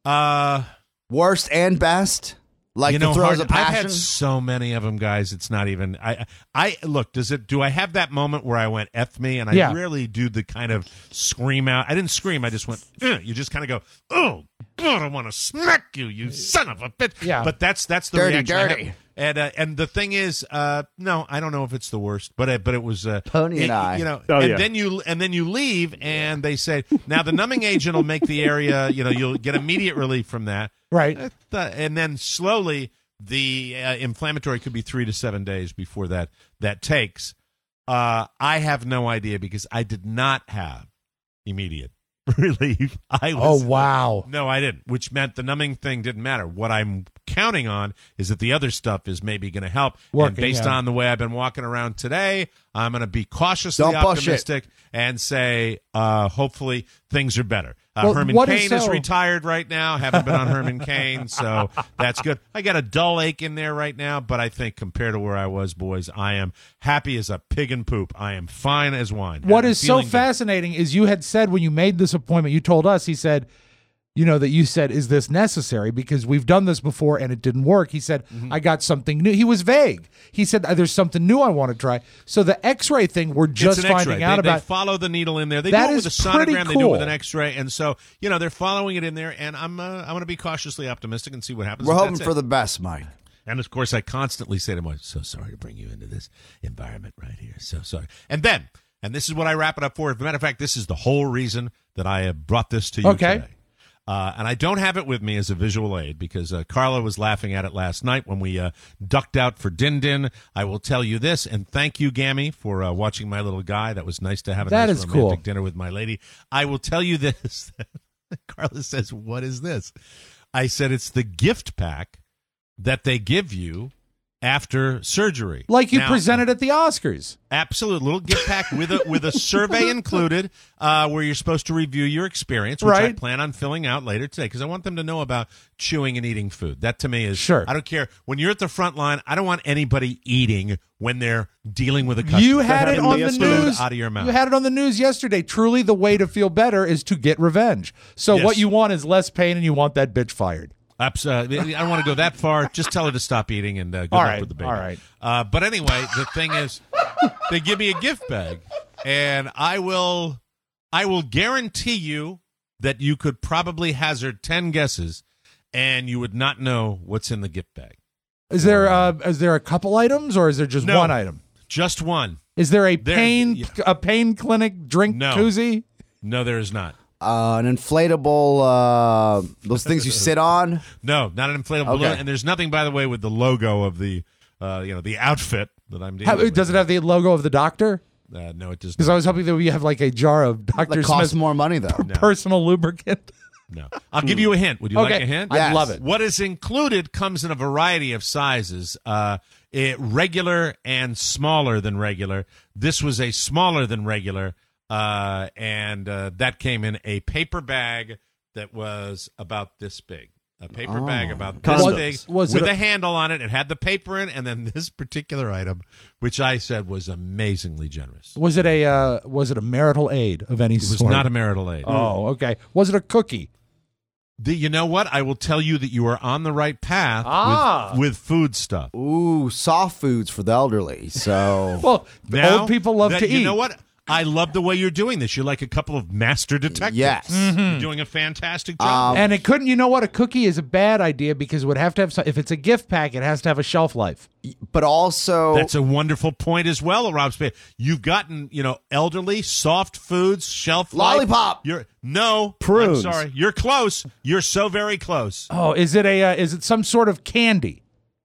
Uh, Worst and best? Like you know, the throes hard- of passion? I've had so many of them, guys. It's not even. I. I look. Does it? Do I have that moment where I went "f me"? And I Yeah. rarely do the kind of scream out. I didn't scream. I just went. Ugh. You just kind of go, "Oh God, I want to smack you, you son of a bitch." Yeah. But that's that's the Dirty, reaction I have. dirty. And uh, and the thing is, uh, no, I don't know if it's the worst, but it, but it was uh, Pony and it- I. You know, Oh, and yeah. then you and then you leave, and they say now the numbing agent will make the area. You know, you'll get immediate relief from that. Right. Uh, th- and then slowly the uh, inflammatory could be three to seven days before that that takes. Uh, I have no idea because I did not have immediate relief. I was, Oh, wow. No, I didn't, which meant the numbing thing didn't matter. What I'm counting on is that the other stuff is maybe going to help. Working, and based yeah. on the way I've been walking around today, I'm going to be cautiously Don't push it. optimistic and say uh, hopefully things are better. Uh, Well, Herman what is Cain is so- retired right now. Haven't been on Herman Cain, so that's good. I got a dull ache in there right now, but I think compared to where I was, boys, I am happy as a pig in poop. I am fine as wine. What I'm is so feeling good. fascinating is you had said when you made this appointment, you told us, he said, you know, that you said, is this necessary? Because we've done this before and it didn't work. He said, Mm-hmm. I got something new. He was vague. He said, there's something new I want to try. So the x-ray thing we're just It's an X-ray. finding They, out they about. follow the needle in there. They That do it with a is pretty sonogram. They do it with cool. an X-ray, and so you know they're following it in there. And I'm uh, I'm going to be cautiously optimistic and see what happens. We're If hoping that's for it. the best, Mike. And of course, I constantly say to myself, "So sorry to bring you into this environment right here. So sorry." And then, and this is what I wrap it up for. As a matter of fact, this is the whole reason that I have brought this to you Okay. today. Uh, and I don't have it with me as a visual aid because uh, Carla was laughing at it last night when we uh, ducked out for Din Din. I will tell you this, and thank you, Gammy, for uh, watching my little guy. That was nice to have a That nice is romantic cool. dinner with my lady. I will tell you this. Carla says, "What is this?" I said, "It's the gift pack that they give you after surgery." Like you Now, presented at the Oscars. Absolute little gift pack with a with a survey included, uh, where you're supposed to review your experience, which I Right. plan on filling out later today because I want them to know about chewing and eating food. That to me is Sure. I don't care when you're at the front line. I don't want anybody eating when they're dealing with a customer. You had it happened to on me the yesterday. news. Out of your mouth. You had it on the news yesterday. Truly, the way to feel better is to get revenge. So Yes. what you want is less pain, and you want that bitch fired. Abs- uh, I don't want to go that far. Just tell her to stop eating and uh, good All luck right, with the baby. all right. Uh, but anyway, the thing is, they give me a gift bag, and I will, I will guarantee you that you could probably hazard ten guesses, and you would not know what's in the gift bag. Is there uh, is there a couple items, or is there just No. one item? Just one. Is there a There- pain yeah. a pain clinic drink No. koozie? No, there is not. Uh, an inflatable, uh, those things you sit on. No, not an inflatable Okay. balloon. And there's nothing, by the way, with the logo of the, uh, you know, the outfit that I'm dealing How, with. does it have the logo of the doctor? Uh, no, it does Because not. I was hoping that we have like a jar of Doctor That costs Smith's more money, though. No. personal lubricant. No. I'll give you a hint. Would you Okay. like a hint? I'd Yes. love it. What is included comes in a variety of sizes, uh, it, regular and smaller than regular. This was a smaller than regular, uh, and uh, that came in a paper bag that was about this big. A paper bag about this Condoms. big Was with it a, a- handle on it. It had the paper in, and then this particular item, which I said was amazingly generous. Was it a uh, was it a marital aid of any It was sort? not a marital aid. Oh, okay. Was it a cookie? The, you know what? I will tell you that you are on the right path Ah. with, with food stuff. Ooh, soft foods for the elderly. So Well, Now, old people love that- to you eat. know what? I love the way you're doing this. You're like a couple of master detectives. Yes. You're doing a fantastic job. Um, And it couldn't. You know what? A cookie is a bad idea because it would have to have. Some, if it's a gift pack, it has to have a shelf life. but also, That's a wonderful point as well, Rob Spade. You've gotten, you know, elderly, soft foods, shelf life. Lollipop. You're no Prunes. I'm sorry. You're close. You're so very close. Oh, is it a? Uh, is it some sort of candy?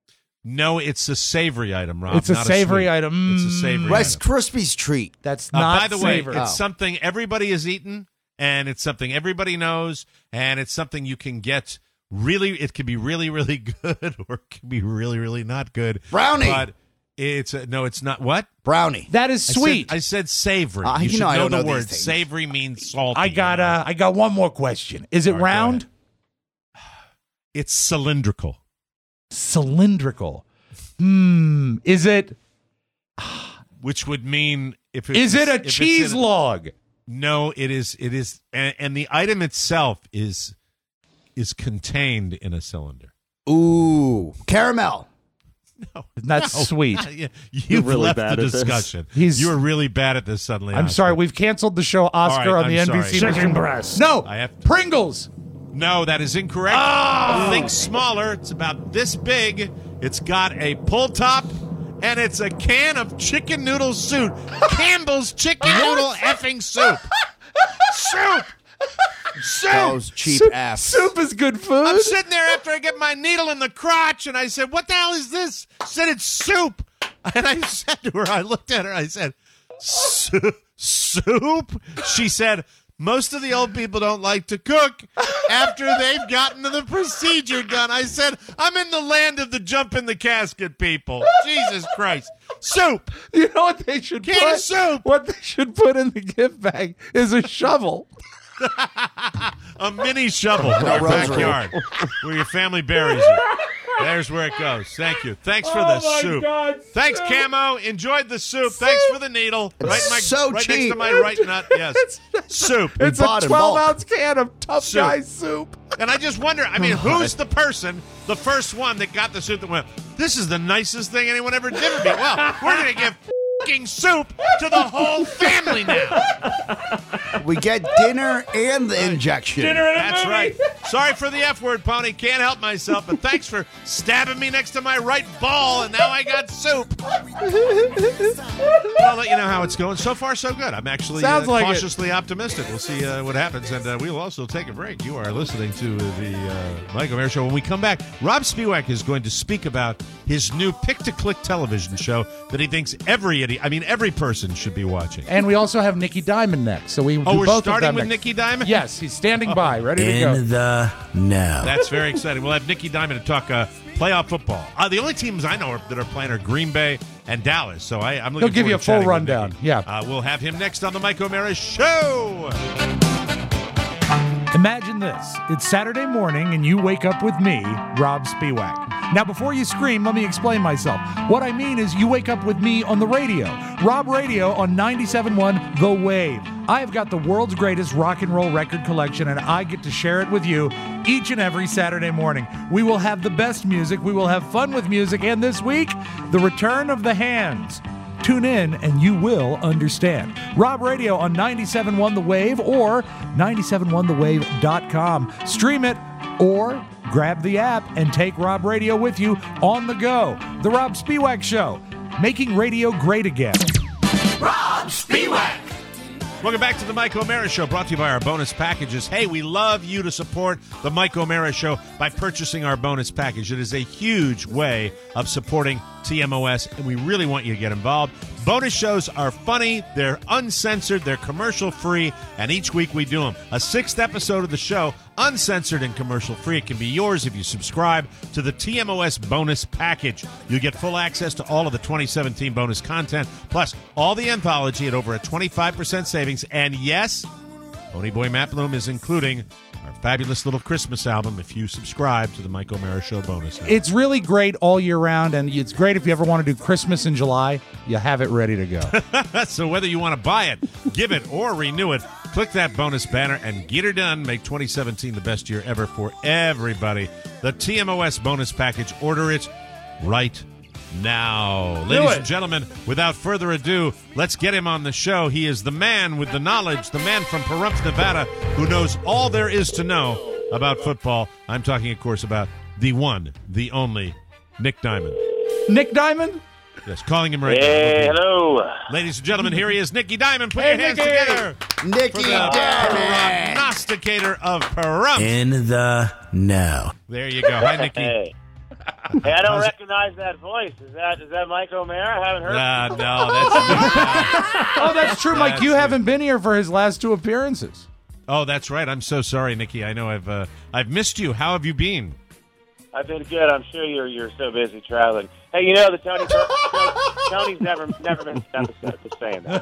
No, it's a savory item, Rob. It's a not savory sweet. item. It's a savory Rice item. Krispies treat. That's Uh, not by the way, savory. it's something everybody has eaten, and it's something everybody knows, and it's something you can get really. It can be really, really good, or it can be really, really not good. Brownie. But It's a, no, it's not. What? Brownie. That is I sweet. said, I said savory. Uh, you, you should know I know don't the know these word. things. Savory means salty. I got uh, I got one more question. Is it All right, go round? It's cylindrical. Cylindrical. Hmm. Is it? Which would mean if it's, Is it a if it's cheese in log? No, it is. It is, and, and the item itself is is contained in a cylinder. Ooh, caramel. No, That's no. sweet. You, you've really left bad the at this. discussion. He's- you are really bad at this. Suddenly, I'm Oscar. sorry. We've canceled the show Oscar All right, on the I'm N B C. sorry. Chicken breast. No. I have- Pringles. No, that is incorrect. Oh! Think smaller. It's about this big. It's got a pull top, and it's a can of chicken noodle soup. Campbell's chicken noodle effing soup. Soup. Soup. Those cheap Soup, ass. soup is good food. I'm sitting there after I get my needle in the crotch, and I said, "What the hell is this?" I said, "It's soup." And I said to her, I looked at her, I said, "Soup? Soup?" She said, "Most of the old people don't like to cook after they've gotten the procedure done." I said, "I'm in the land of the jump in the casket people." Jesus Christ. Soup. You know what they should Can put? of soup. What they should put in the gift bag is a shovel. A mini shovel in your rosary. backyard where your family buries you. There's where it goes. Thank you. Thanks for the soup. God, Thanks, Camo. Enjoyed the soup. Thanks for the needle. Right, in my, so right next cheap. to my right nut. Yes. Soup. It's bought a in bulk. twelve ounce can of tough Soup. guy soup. And I just wonder, I mean, who's the person, the first one that got the soup that went, "This is the nicest thing anyone ever did for me"? Well, we're going to give f***ing soup to the whole family now. We get dinner and the injection. That's right. Sorry for the F word, Pony. Can't help myself, but thanks for stabbing me next to my right ball, and now I got soup. But I'll let you know how it's going. So far, so good. I'm actually uh, Sounds like it. cautiously optimistic. We'll see uh, what happens, and uh, we'll also take a break. You are listening to the uh, Mike O'Meara Show. When we come back, Rob Spiewak is going to speak about his new pick-to-click television show that he thinks every idiot, I mean every person should be watching. And we also have Nikki Diamond next. So we Oh, do we're both starting of them with next. Nikki Diamond? Yes, he's standing by, ready to go. In the know. That's very exciting. We'll have Nikki Diamond to talk uh, playoff football. Uh, the only teams I know are, that are playing are Green Bay and Dallas. So I, I'm looking He'll give you forward a to full chatting with rundown. Nikki. Yeah. Uh, we'll have him next on the Mike O'Meara Show. Imagine this. It's Saturday morning and you wake up with me, Rob Spiewak. Now, before you scream, let me explain myself. What I mean is you wake up with me on the radio. Rob Radio on ninety-seven point one The Wave. I have got the world's greatest rock and roll record collection, and I get to share it with you each and every Saturday morning. We will have the best music. We will have fun with music. And this week, the return of the Hands. Tune in and you will understand. Rob Radio on ninety-seven point one The Wave or ninety-seven one the wave dot com. Stream it or grab the app and take Rob Radio with you on the go. The Rob Spiewak Show, making radio great again. Rob Spiewak. Welcome back to the Mike O'Meara Show, brought to you by our bonus packages. Hey, we love you to support the Mike O'Meara Show by purchasing our bonus package. It is a huge way of supporting T M O S, and we really want you to get involved. Bonus shows are funny, they're uncensored, they're commercial-free, and each week we do them. A sixth episode of the show, uncensored and commercial-free. It can be yours if you subscribe to the T M O S bonus package. You get full access to all of the twenty seventeen bonus content, plus all the anthology at over a twenty-five percent savings. And yes, Ponyboy Matt Bloom is including our fabulous little Christmas album if you subscribe to the Mike O'Meara Show bonus. It's really great all year round, and it's great if you ever want to do Christmas in July. You have it ready to go. So whether you want to buy it, give it, or renew it, click that bonus banner and get her done. Make twenty seventeen the best year ever for everybody. The T M O S bonus package. Order it right now. Do Ladies it. and gentlemen, without further ado, let's get him on the show. He is the man with the knowledge, the man from Pahrump, Nevada, who knows all there is to know about football. I'm talking, of course, about the one, the only, Nick Diamond. Nick Diamond? Yes, calling him right Hey, now. hello. Ladies and gentlemen, here he is, Nicky Diamond. Put Hey, your hands Nicky. together. Nicky for the Diamond. prognosticator of Pahrump. In the know. There you go. Hi, Nicky. Hey. Hey, I don't How's it- recognize that voice. Is that is that Mike O'Meara? I haven't heard. Uh, no, that's Oh, that's true, Mike. That's You it. haven't been here for his last two appearances. Oh, that's right. I'm so sorry, Nicky. I know I've uh, I've missed you. How have you been? I've been good. I'm sure you're you're so busy traveling. Hey, you know the Tony Perkins show, Tony's never never been episode for saying that.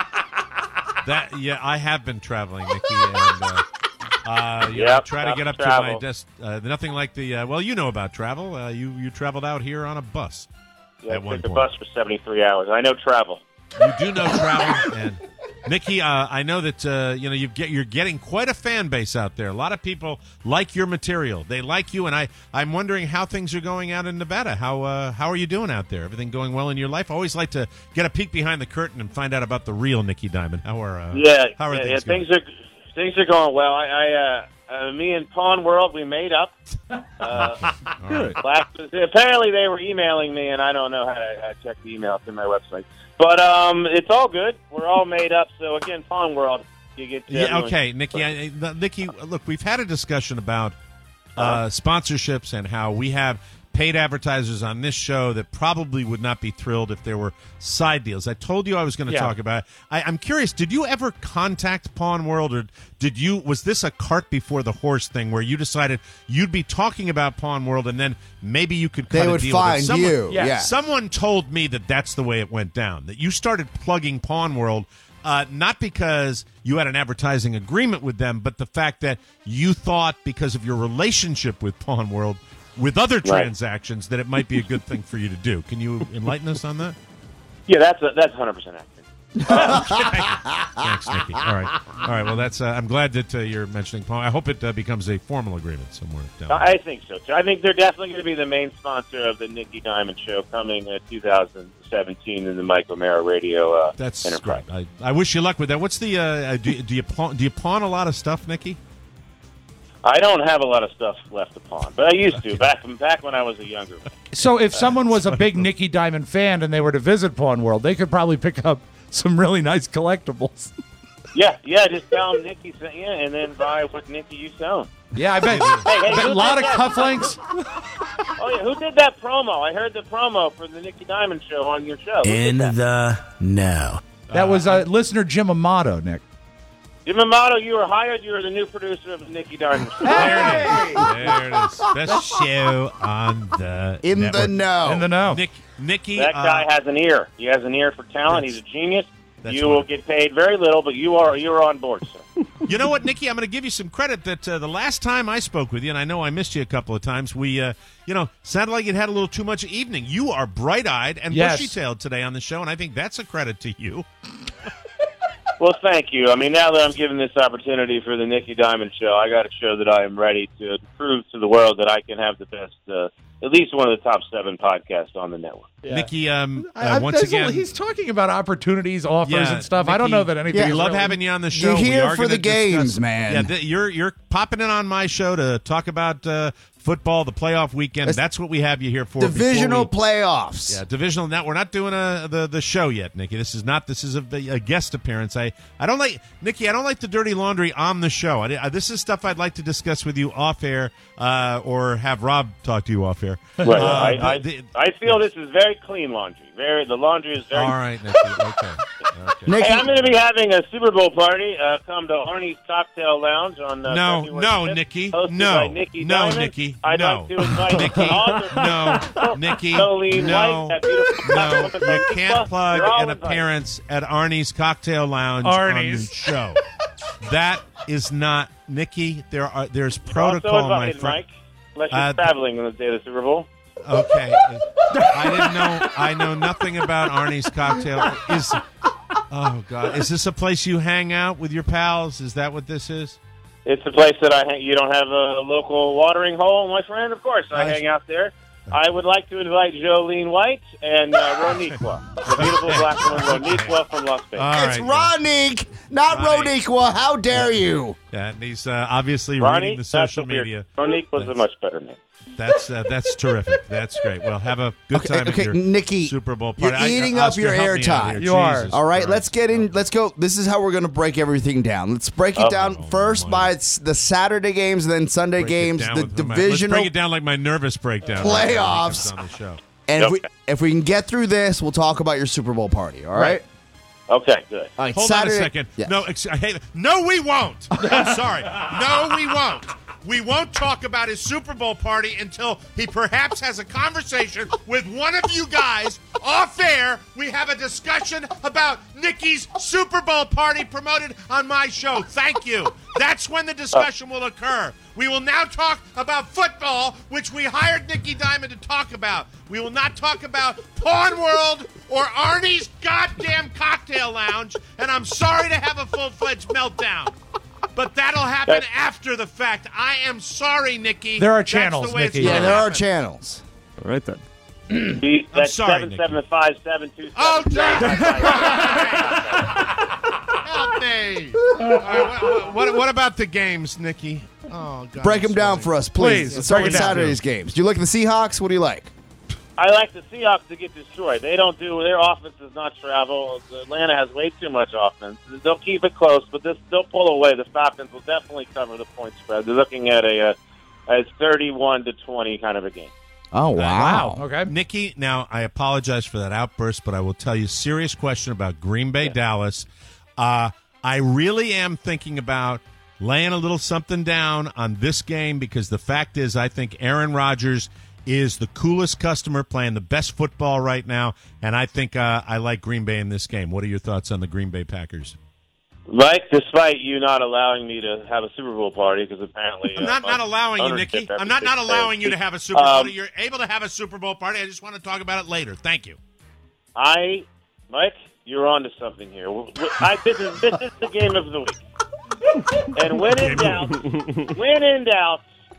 That yeah, I have been traveling, Nikki, and uh, uh, you know, Yep, try to get up travel. to my desk. Uh, nothing like the uh, well, you know about travel. Uh, you you traveled out here on a bus Yeah, at one took the point. bus for seventy-three hours. I know travel. You do know travel, and Nikki, uh, I know that uh, you know you get you're getting quite a fan base out there. A lot of people like your material; they like you, and I I'm wondering how things are going out in Nevada. How uh, how are you doing out there? Everything going well in your life? I always like to get a peek behind the curtain and find out about the real Nikki Diamond. How are uh, Yeah, how are yeah, things yeah, going? things are things are going well. I, I uh, uh, me and Pawn World, we made up. Uh, All right. last, apparently, they were emailing me, and I don't know how to uh, check the email through my website. But um, it's all good. We're all made up. So again, Pawn World, you get. To Yeah, everyone- okay, Nikki. I, I- Nikki, look, we've had a discussion about uh, sponsorships and how we have paid advertisers on this show that probably would not be thrilled if there were side deals. I told you I was going to Yeah. talk about it. I, I'm curious, did you ever contact Pawn World, or did you? Was this a cart before the horse thing where you decided you'd be talking about Pawn World and then maybe you could cut They a would deal with it? find Someone- you. Yeah. Yeah. Someone told me that that's the way it went down, that you started plugging Pawn World, uh, not because you had an advertising agreement with them, but the fact that you thought because of your relationship with Pawn World, with other transactions, that it might be a good thing for you to do. Can you enlighten us on that? Yeah, that's a, that's one hundred percent accurate. Thanks, Nikki. All right. All right. Well, that's. Uh, I'm glad that uh, you're mentioning Pawn. I hope it uh, becomes a formal agreement somewhere down the road. I think so, too. I think they're definitely going to be the main sponsor of the Nikki Diamond Show coming in two thousand seventeen in the Mike O'Mara Radio uh, That's Enterprise. great. I, I wish you luck with that. What's the? Uh, do, do you pawn, do you pawn a lot of stuff, Nikki? I don't have a lot of stuff left to pawn, but I used to back back when I was a younger man. So if someone was a big Nikki Diamond fan and they were to visit Pawn World, they could probably pick up some really nice collectibles. Yeah, yeah, just tell them Nikki sent you, and then buy what Nikki you sell. Yeah, I bet. Hey, hey, I bet who a lot did of that? cufflinks. Oh yeah, who did that promo? I heard the promo for the Nikki Diamond Show on your show. Who did In that? the know. That was uh, listener Jim Amato, Nick. Jim Amato, you were hired. You were the new producer of the Nikki Diamond Show. There it is. There it is. Best show on the In the network. know. In the know. Nick, Nikki. That guy uh, has an ear. He has an ear for talent. That's- He's a genius. that's You will wonderful. get paid very little, but you are you're on board, sir. You know what, Nikki? I'm going to give you some credit that uh, the last time I spoke with you, and I know I missed you a couple of times, we, uh, you know, sounded like you'd had a little too much evening. You are bright-eyed and Yes. bushy-tailed today on the show, and I think that's a credit to you. Well, thank you. I mean, now that I'm given this opportunity for the Nikki Diamond Show, I got to show that I am ready to prove to the world that I can have the best, uh, at least one of the top seven podcasts on the network. Nikki, um, I- uh, I- once there's a- again, he's talking about opportunities, offers, Yeah, and stuff. I don't Nikki, know that anything. yeah, we is love really- having you on the show. You're We here are for gonna the games, discuss- man. Yeah, th- you're you're popping in on my show to talk about uh, football, the playoff weekend. It's That's what we have you here for. before Divisional we- playoffs. Yeah, divisional. Now we're not doing a, the the show yet, Nikki. This is not. This is a, a guest appearance. I, I don't like Nikki. I don't like the dirty laundry on the show. I, I, this is stuff I'd like to discuss with you off air, uh, or have Rob talk to you off air. Right. Uh, I, I, the- the- I feel this is very clean laundry. Very, the laundry is very. all right, Nikki. Okay. okay. Nikki, Hey, I'm going to be having a Super Bowl party. Uh, come to Arnie's Cocktail Lounge on uh, No, February no, fifth, Nikki. hosted No. by Nikki No, Diamond. Nikki. I'd No. like to invite Nikki. author- No, Nikki. Jolene No. White, that beautiful No, black woman you from can't Cuba. plug You're all an invited. appearance at Arnie's Cocktail Lounge on Arnie's. the show. That is not Nikki. There are there's Also protocol, my invited, friend. Mike, unless you're Uh, traveling on the day of the Super Bowl. Okay, I didn't know. I know nothing about Arnie's Cocktail. Is oh god, is this a place you hang out with your pals? Is that what this is? It's a place that I hang. You don't have a local watering hole, my friend. Of course, I I- hang out there. I would like to invite Jolene White and uh, Roniqua, the beautiful black woman Roniqua from Las Vegas. All it's right, Ronique, not Ronique. Roniqua. How dare you? yeah, and he's uh, obviously Ronnie, reading the social that's a weird- media. Roniqua's a much better name. That's uh, that's terrific. That's great. Well, have a good Okay, time okay, at your Nikki, Super Bowl you're party. I- eating up Oscar, your help me out airtime. here. You are. Jesus All right, Christ. let's get in. Let's go. This is how we're going to break everything down. Let's break it Oh. down first my. by s- the Saturday games, then Sunday Break it games, down the with my- Let's divisional. break it down like my nervous breakdown. Playoffs. On the show. And if we, Okay. if we can get through this, we'll talk about your Super Bowl party. All right. Okay, good. All right. Hold Saturday, on a second. Yeah. No, ex- I hate it. No, we won't. I'm sorry. No, we won't. We won't talk about his Super Bowl party until he perhaps has a conversation with one of you guys off air. We have a discussion about Nikki's Super Bowl party promoted on my show. Thank you. That's when the discussion will occur. We will now talk about football, which we hired Nikki Diamond to talk about. We will not talk about Pawn World or Arnie's goddamn cocktail lounge, and I'm sorry to have a full-fledged meltdown. But that'll happen That's, after the fact. I am sorry, Nikki. There are channels, the Nikki. Yeah, there happen. are channels. All right, then. That's sorry, seven seven five seven two seven. Oh, Jesus. Help me. All right, what, what, what about the games, Nikki? Oh, God. Break them down for us, please. Please, Let's start break with it down. Saturday's games. Do you like the Seahawks? What do you like? I like the Seahawks to get destroyed. They don't do their offense does not travel. Atlanta has way too much offense. They'll keep it close, but this, they'll pull away. The Falcons will definitely cover the point spread. They're looking at a, a, a thirty-one to twenty kind of a game. Oh, wow. Okay. Nikki, now I apologize for that outburst, but I will tell you a serious question about Green Bay, yeah. Dallas. Uh, I really am thinking about laying a little something down on this game because the fact is I think Aaron Rodgers is the coolest customer playing the best football right now, and I think uh, I like Green Bay in this game. What are your thoughts on the Green Bay Packers? Mike, despite you not allowing me to have a Super Bowl party, because apparently I'm not uh, not allowing you, Nikki. I'm not not allowing you to have a Super Bowl. Um, You're able to have a Super Bowl party. I just want to talk about it later. Thank you. I, Mike, you're on to something here. I, this is this is the game of the week, and when in doubt, when in doubt,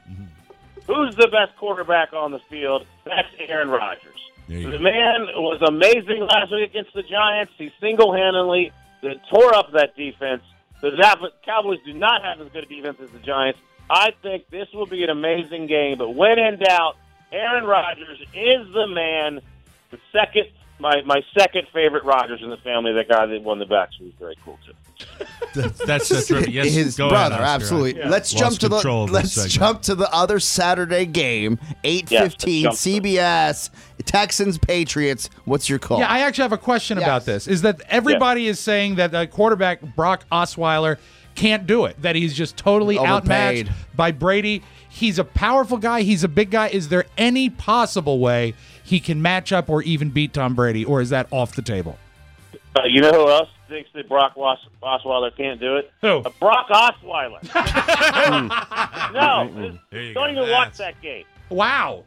who's the best quarterback on the field? That's Aaron Rodgers. The man was amazing last week against the Giants. He single-handedly tore up that defense. The Cowboys do not have as good a defense as the Giants. I think this will be an amazing game. But when in doubt, Aaron Rodgers is the man. The second, my, my second favorite Rodgers in the family, that guy that won the back, was very cool too. That's that's right. Yes, his go brother, ahead, absolutely. Yeah. Let's Lost jump to the let's segment. jump to the other Saturday game, eight fifteen, yes, C B S, Texans Patriots. What's your call? Yeah, I actually have a question Yes. about this. Is that everybody yes. is saying that uh, quarterback Brock Osweiler can't do it, that he's just totally Overpaid. outmatched by Brady. He's a powerful guy. He's a big guy. Is there any possible way he can match up or even beat Tom Brady, or is that off the table? Uh, you know who else thinks that Brock Os- Osweiler can't do it? Who? Uh, Brock Osweiler. no, There you don't go. even watch that game. Wow.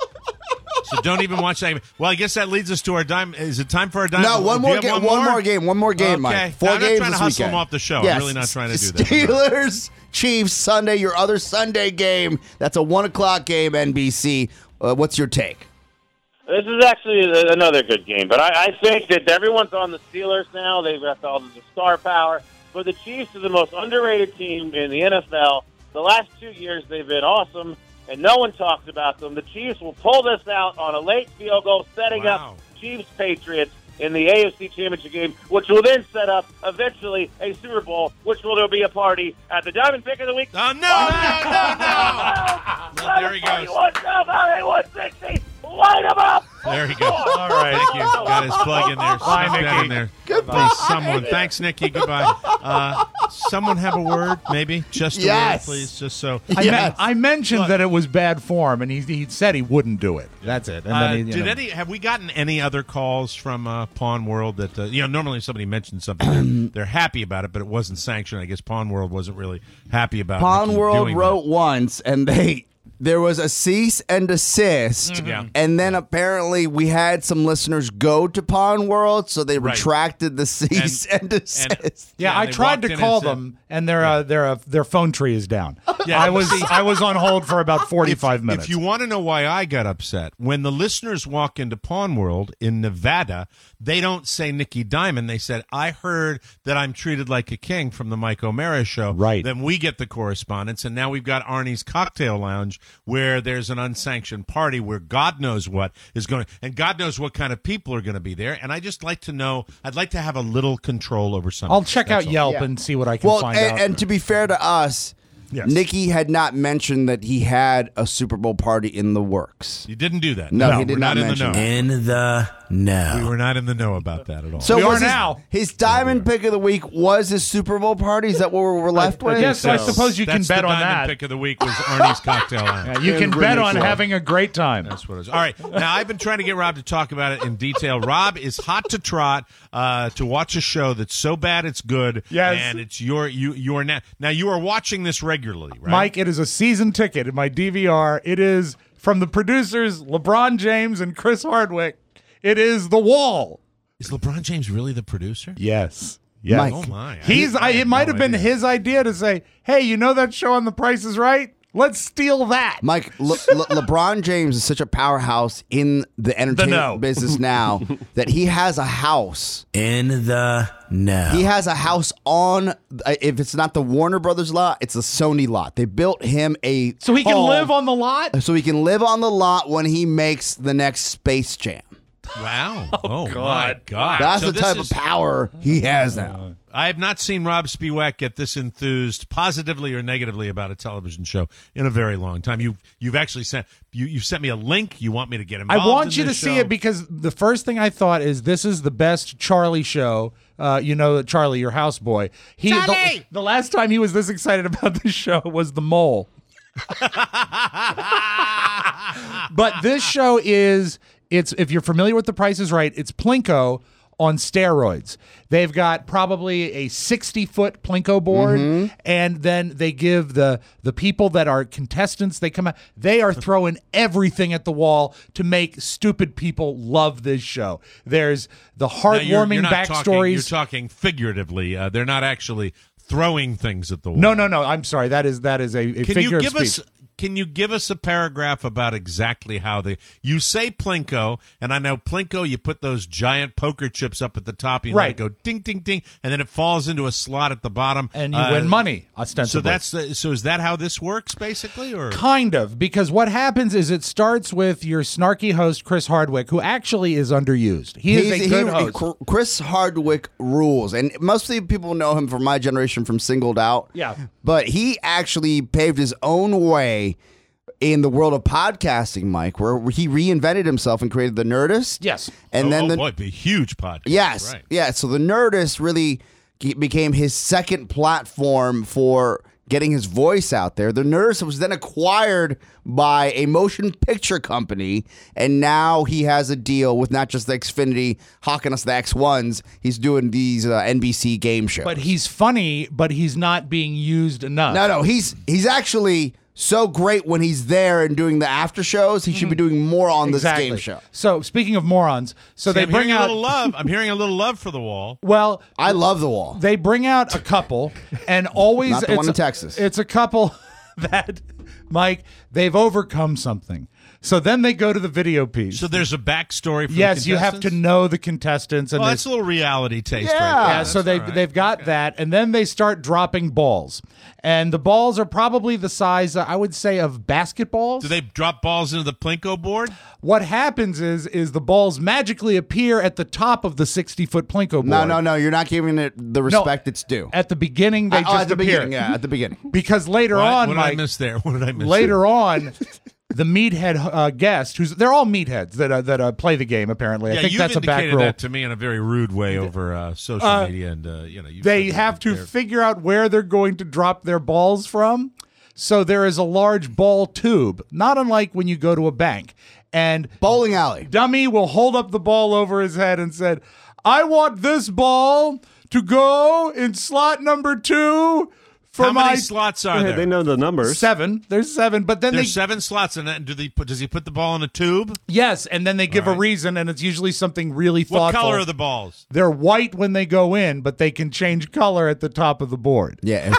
So don't even watch that game. Well, I guess that leads us to our dime. Is it time for our dime? No, one Do you more have game. One, One more? more game. One more game, Okay. Mike. Four I'm not games trying to this hustle weekend. him off the show. Yes. I'm really not trying to do that. Steelers, Chiefs, Sunday. Your other Sunday game. That's a one o'clock game. N B C. Uh, what's your take? This is actually another good game, but I, I think that everyone's on the Steelers now. They've got all the star power. But the Chiefs are the most underrated team in the N F L. The last two years, they've been awesome, and no one talks about them. The Chiefs will pull this out on a late field goal, setting Wow. up Chiefs-Patriots in the A F C Championship game, which will then set up, eventually, a Super Bowl, which will there be a party at the Diamond Pick of the Week. Oh, no, no, no, no. Well, There he goes. one sixty. Light him up! There he goes. All right. Thank you. Got his plug in there. Bye, Snuck that Nikki. in there. Goodbye. Please, someone. Thanks, Nikki. Goodbye. Uh, someone have a word, maybe? Just a Yes. word, please. Just so. I, Yes. men- I mentioned Look. that it was bad form, and he, he said he wouldn't do it. That's it. And Uh, then he, you did know, any have we gotten any other calls from uh, Pawn World that uh, you know normally somebody mentions something they're, they're happy about it but it wasn't sanctioned. I guess Pawn World wasn't really happy about Pawn Nikki World doing wrote once, and they there was a cease and desist, Yeah. and then apparently we had some listeners go to Pawn World, so they Right. retracted the cease and, desist. and- Yeah, Yeah, I they tried walked to in and call said- them, and their uh, their uh, their phone tree is down. Yeah, I was see- I was on hold for about forty five If- minutes. If you want to know why I got upset, when the listeners walk into Pawn World in Nevada, they don't say Nikki Diamond. They said, I heard that I'm treated like a king from the Mike O'Mara show. Right. Then we get the correspondence, and now we've got Arnie's Cocktail Lounge, where there's an unsanctioned party where God knows what is going to, and God knows what kind of people are going to be there. And I just like to know, I'd like to have a little control over something. I'll check out That's all. Yelp Yeah. and see what I can Well, find and, out. and to be fair to us, Yes. Nikki had not mentioned that he had a Super Bowl party in the works. You didn't do that. No, he we're did not in the mention know. that. In the know. We were not in the know about that at all. So We was are his, now. His diamond pick of the week was his Super Bowl party. Is that what we're left with? Yes, so I suppose you can That's bet the on diamond that. pick of the week was Arnie's cocktail hour. Yeah, you can And bet really on cool. having a great time. That's what it is. All right. Now, I've been trying to get Rob to talk about it in detail. Rob is hot to trot uh, to watch a show that's so bad it's good. Yes. And it's your, you, you are now, now you are watching this regularly, right? Mike, it is a season ticket in my D V R. It is from the producers LeBron James and Chris Hardwick. It is The Wall. Is LeBron James really the producer? Yes. Yes. Mike. Oh, my. I- He's. I I, had it might no have been idea. his idea to say, "Hey, you know that show on The Price is Right? Let's steal that." Mike, Le- Le- LeBron James is such a powerhouse in the entertainment know. business now that he has a house. In the know. He has a house on, uh, if it's not the Warner Brothers lot, it's the Sony lot. They built him a So he can home live on the lot. So he can live on the lot when he makes the next Space Jam. Wow. Oh, my God. God. That's So the this type is- of power he has now. I have not seen Rob Spiewak get this enthused, positively or negatively, about a television show in a very long time. You, you've actually sent you, you've sent me a link. You want me to get I involved. want in you to this see show. it because the first thing I thought is this is the best Charlie show. Uh, you know, Charlie, your houseboy. He the, Charlie! the last time he was this excited about the show was The Mole. But this show is it's if you're familiar with The Price is Right, it's Plinko on steroids. They've got probably a sixty foot Plinko board, Mm-hmm. and then they give the the people that are contestants, they come out, they are throwing everything at the wall to make stupid people love this show. There's the Now, you're- heartwarming you're not talking- backstories. You're talking figuratively. Uh, they're not actually throwing things at the wall. no, no, no. I'm sorry. That is that is a, a Can figure you give of us? speech. Can you give us a paragraph about exactly how they? You say Plinko, and I know Plinko. You put those giant poker chips up at the top. You let Right. it go ding, ding, ding, and then it falls into a slot at the bottom, And you Uh, win money, So ostensibly. that's the, so. Is that how this works, basically, or Kind of, because what happens is it starts with your snarky host, Chris Hardwick, who actually is underused. He is He's- a good he- host. Cr- Chris Hardwick rules, and mostly people know him from my generation from Singled Out. Yeah. But he actually paved his own way in the world of podcasting, Mike, where he reinvented himself and created the Nerdist. Yes. And oh, then oh, the boy, it'd be a huge podcast. Yes. right. Yeah. So the Nerdist really ge- became his second platform for getting his voice out there. The Nerdist was then acquired by a motion picture company, and now he has a deal with not just the Xfinity hawking us the X ones. He's doing these uh, N B C game shows. But he's funny, but he's not being used enough. no, no, he's he's actually so great when he's there and doing the after shows. He should be doing more on exactly. this game show. So speaking of morons, so See, they I'm bring hearing out a little love. I'm hearing a little love for the wall. well, I love The Wall. they bring out a couple, and always Not the it's one in a- Texas. It's a couple that, Mike, they've overcome something. So then they go to the video piece. So there's a backstory. For yes, the you have to contestants? know the contestants, and Well, there's- that's a little reality taste, Yeah. right there. Yeah, so That's they've all right. they've got that, and then they start dropping balls, and the balls are probably the size, uh, I would say, of basketballs. Do they drop balls into the Plinko board? What happens is is the balls magically appear at the top of the sixty foot Plinko board. No, no, no. You're not giving it the respect it's due. At the beginning, they Uh, oh, just at the appear. beginning. Yeah, at the beginning. Because later What, on, what did I Mike, miss there? What did I miss? later on, the meathead uh, guest, who's they're all meatheads that uh, that uh, play the game. Apparently, Yeah, I think you've that's a back indicated rule. that to me in a very rude way over uh, social Uh, media, and uh, you know, you've They said that have to they're- figure out where they're going to drop their balls from. So there is a large ball tube, not unlike when you go to a bank. And Bowling alley. Dummy will hold up the ball over his head and said, "I want this ball to go in slot number two for How my many slots are there? They know the numbers. seven." There's seven, but then There's they seven slots, and then do they put? Does he put the ball in a tube? yes, and then they give All a right. reason, and it's usually something really What thoughtful. color are the balls? They're white when they go in, but they can change color at the top of the board. Yeah.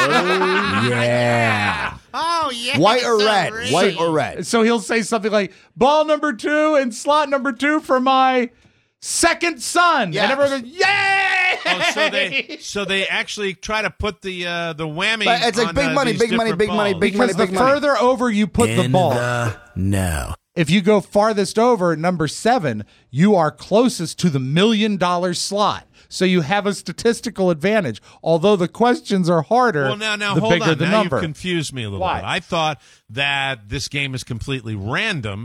oh, yeah. Oh, yeah. White or red? Sorry. White or red? So he'll say something like, "Ball number two and slot number two for my second son," Yes. and everyone goes, "Yay!" Oh, so they so they actually try to put the uh, the whammy. But it's like on, big uh, money, these big money, different big money, balls. big Because money, the big money. further over you put the In ball, the know. if you go farthest over, number seven, you are closest to the million dollar slot. So you have a statistical advantage. Although the questions are harder, Well, now, now the hold bigger on. the now number. you've confused me a little Why? bit. I thought that this game is completely random,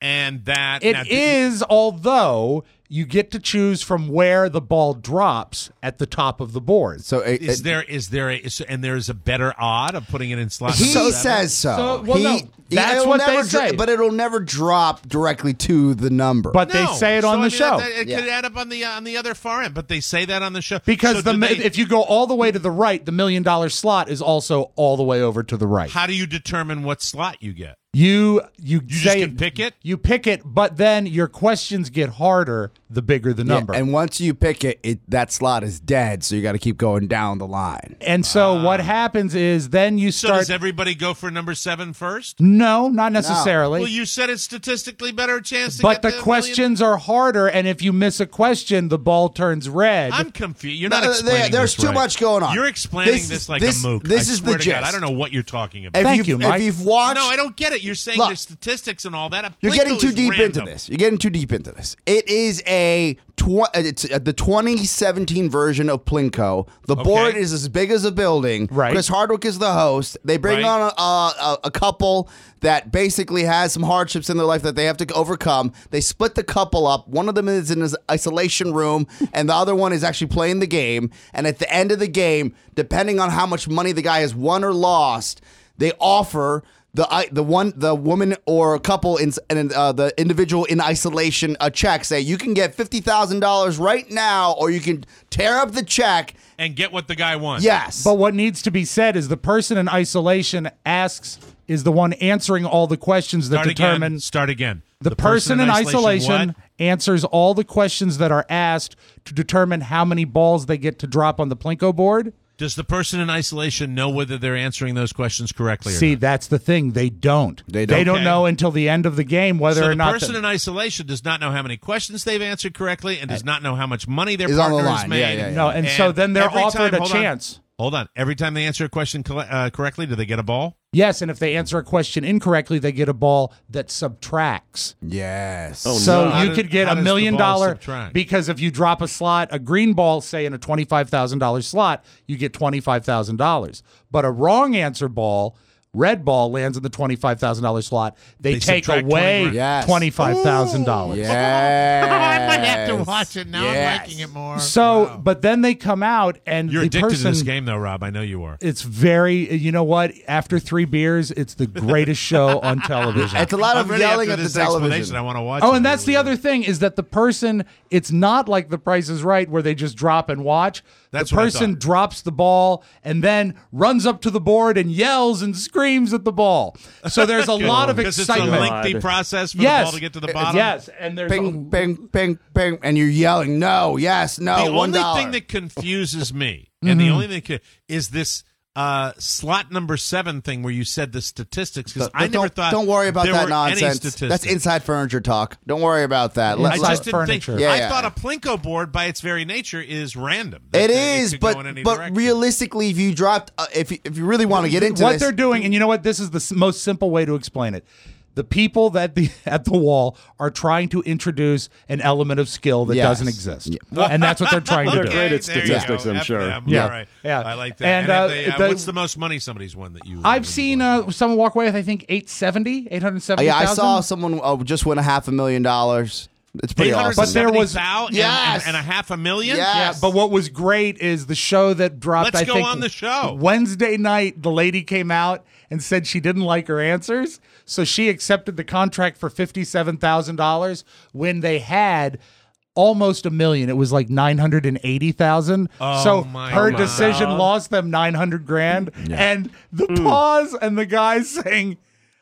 and that It now, is, although you get to choose from where the ball drops at the top of the board. So it, Is it- there is there a is, and there's a better odd of putting it in slot? he number seven? says so. So, well, he, no, that's it'll what never they say. dro- but it'll never drop directly to the number. But they No. say it So, on I the mean, show. that- It could add up on the uh, on the other far end, but they say that on the show Because So the do mi- they- if you go all the way to the right, the million dollar slot is also all the way over to the right. how do you determine what slot you get? You you, You say just can pick it. You pick it, but then your questions get harder the bigger the Yeah, number. and once you pick it, it that slot is dead. So you got to keep going down the line. And so what happens is then you So start. does everybody go for number seven first? no, not necessarily. Well, you said it's statistically better chance to but get the million- questions are harder, and if you miss a question, the ball turns red. I'm confused. You're No, not no, explaining there- there's this too right. much going on. You're explaining This- this, like this- a mook. this I is swear the to God, gist. I don't know what you're talking about. If Thank you've, you, Mike. If you've watched, No, I don't get it. You're saying Look, there's statistics and all that. you're Plinko getting too is deep random. into this. You're getting too deep into this. It is a tw- it's uh, the twenty seventeen version of Plinko. The board is as big as a building. Right. Chris Hardwick is the host. They bring Right. on a, a, a couple that basically has some hardships in their life that they have to overcome. They split the couple up. One of them is in his isolation room, and the other one is actually playing the game. And at the end of the game, depending on how much money the guy has won or lost, they offer the I, the one the woman or couple in and uh, the individual in isolation a check. Say you can get fifty thousand dollars right now, or you can tear up the check and get what the guy wants. Yes, but what needs to be said is the person in isolation asks is the one answering all the questions that Start determine. again. Start again. The, person, in isolation, what? answers all the questions that are asked to determine how many balls they get to drop on the Plinko board. Does the person in isolation know whether they're answering those questions correctly or See, not? that's the thing. They don't. They They don't. don't know until the end of the game whether so or the not person the- in isolation does not know how many questions they've answered correctly and does not know how much money their Is on the partner has line. made. Yeah, yeah, yeah. No, and so then they're every offered time- a hold on. chance. Hold on. Every time they answer a question colle- uh, correctly, do they get a ball? Yes, and if they answer a question incorrectly, they get a ball that subtracts. yes. Oh, So no. How you does- could get how a does the million ball dollar subtract? because if you drop a slot, a green ball, say in a twenty-five thousand dollars slot, you get twenty-five thousand dollars. But a wrong answer ball, red ball, lands in the twenty-five thousand dollars slot. They, They take subtract away twenty grand. Yes. twenty-five thousand dollars. Yes. I might have to watch it now. Yes. I'm liking it more. So, but then they come out and You're the addicted person, to this game, though, Rob. I know you are. It's very, you know what? After three beers, it's the greatest show on television. It's a lot I'm of ready yelling after at the this explanation. television. I want to watch Oh, it. and that's the other thing is that the person, it's not like The Price is Right where they just drop and watch. That's the what I person thought. drops the ball and then runs up to the board and yells and screams at the ball. So there's a lot of Because it's a excitement. lengthy process for Yes. the ball to get to the bottom. Yes, and there's Bing, bing, bing, bing, and you're yelling, no, yes, no, the one only dollar. thing that confuses me, and the only thing that, co- is this uh, slot number seven thing where you said the statistics. Because But I never don't, thought don't worry about there that were any nonsense. statistics. That's inside furniture talk. Don't worry about that. Yeah, Let- I Inside just didn't furniture. think. Yeah, I yeah. thought a Plinko board, by its very nature, is random. It That is, could go in but any but direction. realistically, if you dropped, uh, if you, if you really want to get into what this, they're doing, and you know what? This is the s- most simple way to explain it. The people that the at the wall are trying to introduce an element of skill that Yes. doesn't exist, and that's what they're trying to They're do. great at there you statistics, go. I'm F sure. them. Yeah. All right. Yeah. I like that. And, And, uh, if they, uh, the- what's the most money somebody's won that you? I've seen uh, someone walk away with I think eight seventy, eight hundred seventy. yeah, I saw someone uh, just win a half a million dollars. It's pretty awesome. But there was- and, Yes. and, and a half a million. Yes. Yeah, but what was great is the show that dropped. Let's I go think on the show. Wednesday night. The lady came out and said she didn't like her answers, so she accepted the contract for fifty-seven thousand dollars when they had almost a million. It was like nine hundred and eighty thousand. Oh, so my her God. decision lost them nine hundred grand, and the pause and the guy saying,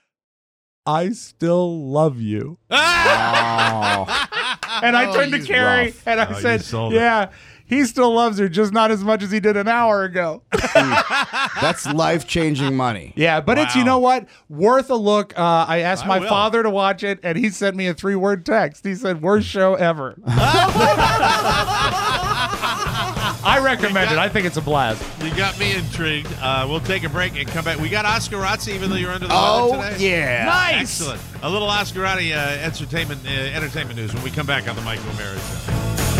"I still love you." And I turned to Carrie rough. and I Oh, you said, sold it. "Yeah, he still loves her, just not as much as he did an hour ago." That's life changing money. Yeah, but it's, you Wow. know what? Worth a look. Uh, I asked I my will. father to watch it, and he sent me a three word text. He said, "Worst show ever." I recommend it. I think it's a blast. You got me intrigued. Uh, we'll take a break and come back. We got Oscarati, even though you're under the Oh, weather today. yeah. Nice. Excellent. A little Oscarati uh, entertainment uh, entertainment news when we come back on the Michael O'Mara Show.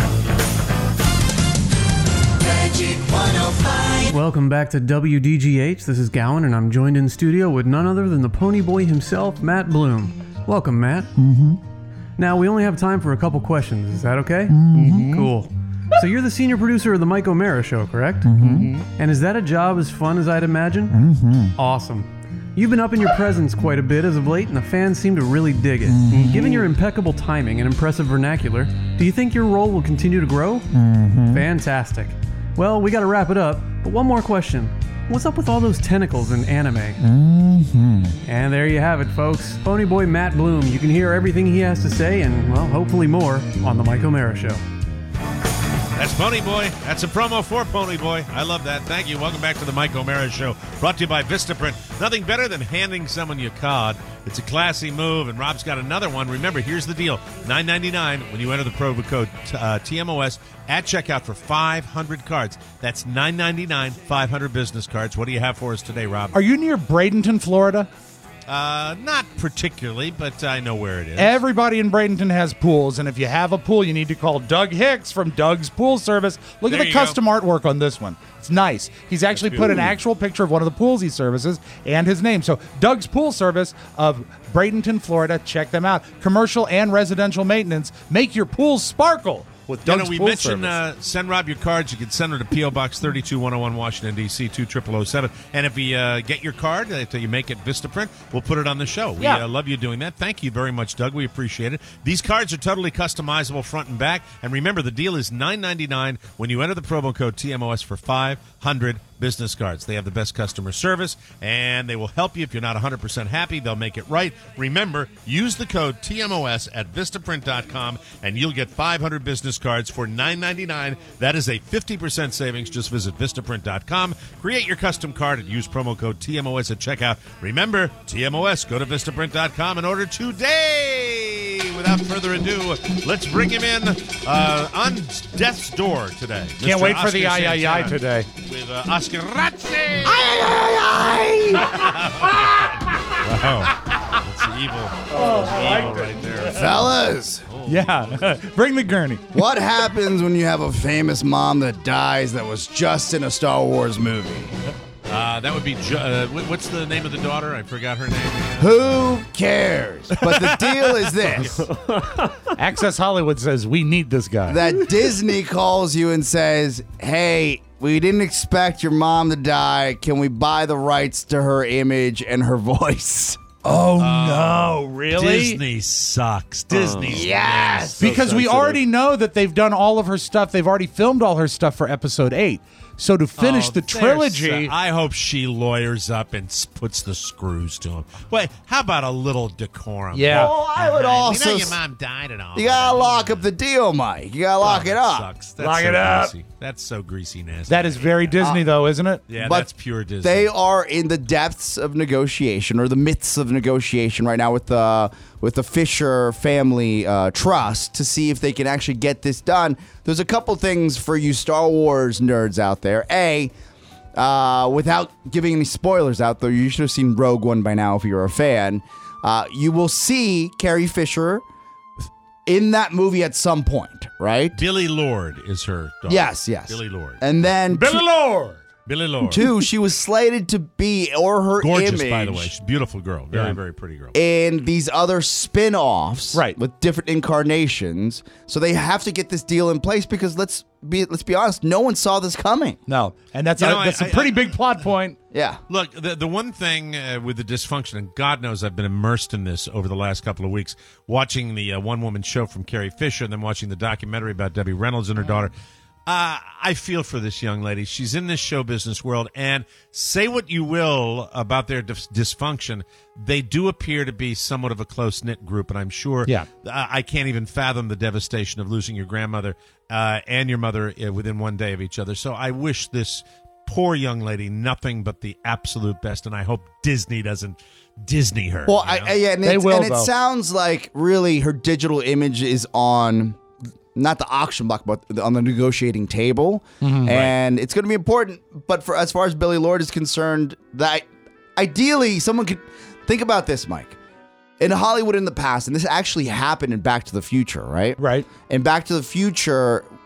Welcome back to W D G H. This is Gowan, and I'm joined in studio with none other than the Pony Boy himself, Matt Bloom. Welcome, Matt. Mm-hmm. Now, we only have time for a couple questions. Is that okay? Mm-hmm. Cool. So you're the senior producer of the Mike O'Mara Show, correct? Mm-hmm. And is that a job as fun as I'd imagine? Mm-hmm. Awesome. You've been up in your presence quite a bit as of late, and the fans seem to really dig it. Mm-hmm. Given your impeccable timing and impressive vernacular, do you think your role will continue to grow? Mm-hmm. Fantastic. Well, we got to wrap it up, but one more question. What's up with all those tentacles in anime? Mm-hmm. And there you have it, folks. Ponyboy Matt Bloom. You can hear everything he has to say, and, well, hopefully more, on The Mike O'Mara Show. That's Ponyboy. That's a promo for Ponyboy. I love that. Thank you. Welcome back to the Mike O'Mara Show, brought to you by Vistaprint. Nothing better than handing someone your card. It's a classy move, and Rob's got another one. Remember, here's the deal. nine ninety-nine when you enter the promo code uh, T M O S at checkout for five hundred cards. That's nine ninety-nine, five hundred business cards. What do you have for us today, Rob? Are you near Bradenton, Florida? Uh, not particularly, but I know where it is. Everybody in Bradenton has pools, and if you have a pool, you need to call Doug Hicks from Doug's Pool Service. Look There at the you custom artwork on this one. It's nice. He's actually put an beautiful. actual picture of one of the pools he services and his name. So Doug's Pool Service of Bradenton, Florida. Check them out. Commercial and residential maintenance. Make your pools sparkle with You Doug's know, we Pool mentioned Service. uh, send Rob your cards. You can send them to P O. Box thirty-two one oh one, Washington, D C, two triple oh seven. And if you uh, get your card, uh, you make it Vistaprint, we'll put it on the show. We Yeah. uh, love you doing that. Thank you very much, Doug. We appreciate it. These cards are totally customizable front and back. And remember, the deal is nine ninety-nine when you enter the promo code T M O S for five hundred business cards. They have the best customer service, and they will help you if you're not one hundred percent happy. They'll make it right. Remember, use the code T M O S at Vistaprint dot com, and you'll get five hundred business cards for nine ninety-nine. That is a fifty percent savings. Just visit Vistaprint dot com. Create your custom card and use promo code T M O S at checkout. Remember, T M O S. Go to Vistaprint dot com and order today. Without further ado, let's bring him in uh, on death's door today. Can't Mister wait for the Oscar ay ay ay Santana today. With uh, Oscar Razzi. Wow. That's evil. Oh, That's I evil liked it. right there. Fellas, Yeah. Bring the gurney. what happens when you have a famous mom that dies that was just in a Star Wars movie? Uh, that would be, ju- uh, wh- what's the name of the daughter? I forgot her name. Who cares? But the deal is this. Access Hollywood says we need this guy. That Disney calls you and says, hey, we didn't expect your mom to die. Can we buy the rights to her image and her voice? Oh, no. Really? Disney sucks. Disney. Yes. Because we already know that they've done all of her stuff. They've already filmed all her stuff for episode eight. So to finish Oh, the there's, trilogy, uh, I hope she lawyers up and s- puts the screws to him. Wait, how about a little decorum? Yeah. Well, I would Uh, also. We know your mom died and all. You gotta lock up the deal, Mike. You gotta lock Oh, it that up. Sucks. That's Lock so it up. Greasy. That's so greasy nasty. that is very Disney, though, isn't it? yeah, but that's pure Disney. They are in the depths of negotiation, or the midst of negotiation right now with the with the Fisher Family uh, Trust to see if they can actually get this done. There's a couple things for you Star Wars nerds out there. A, uh, without giving any spoilers out, though, you should have seen Rogue One by now if you're a fan. Uh, you will see Carrie Fisher in that movie at some point, right? Billy Lord is her daughter. Yes, yes. Billy Lord. And then Billy Lord. Billy Lord. two, she was slated to be, or her Gorgeous, image, by the way. She's a beautiful girl. Very, Yeah. very pretty girl. in these other spin-offs, Right. with different incarnations. So they have to get this deal in place because let's be let's be honest, no one saw this coming. No. And that's, You a, know, I- that's a I- pretty I- big plot point. Yeah. Look, the the one thing uh, with the dysfunction, and God knows I've been immersed in this over the last couple of weeks, watching the uh, one-woman show from Carrie Fisher and then watching the documentary about Debbie Reynolds and her daughter. Uh, I feel for this young lady. She's in this show business world, and say what you will about their dis- dysfunction, they do appear to be somewhat of a close-knit group, and I'm sure Yeah. I, I can't even fathom the devastation of losing your grandmother uh, and your mother uh, within one day of each other. So I wish this poor young lady nothing but the absolute best, and I hope Disney doesn't Disney her. Well, you I, know? I- yeah, and, They it's, will, and it though. sounds like really her digital image is on not the auction block, but on the negotiating table, Mm-hmm. and it's going to be important. But for as far as Billy Lord is concerned, that ideally someone could think about this, Mike. In Hollywood in the past, and this actually happened in Back to the Future, right? Right. In Back to the Future,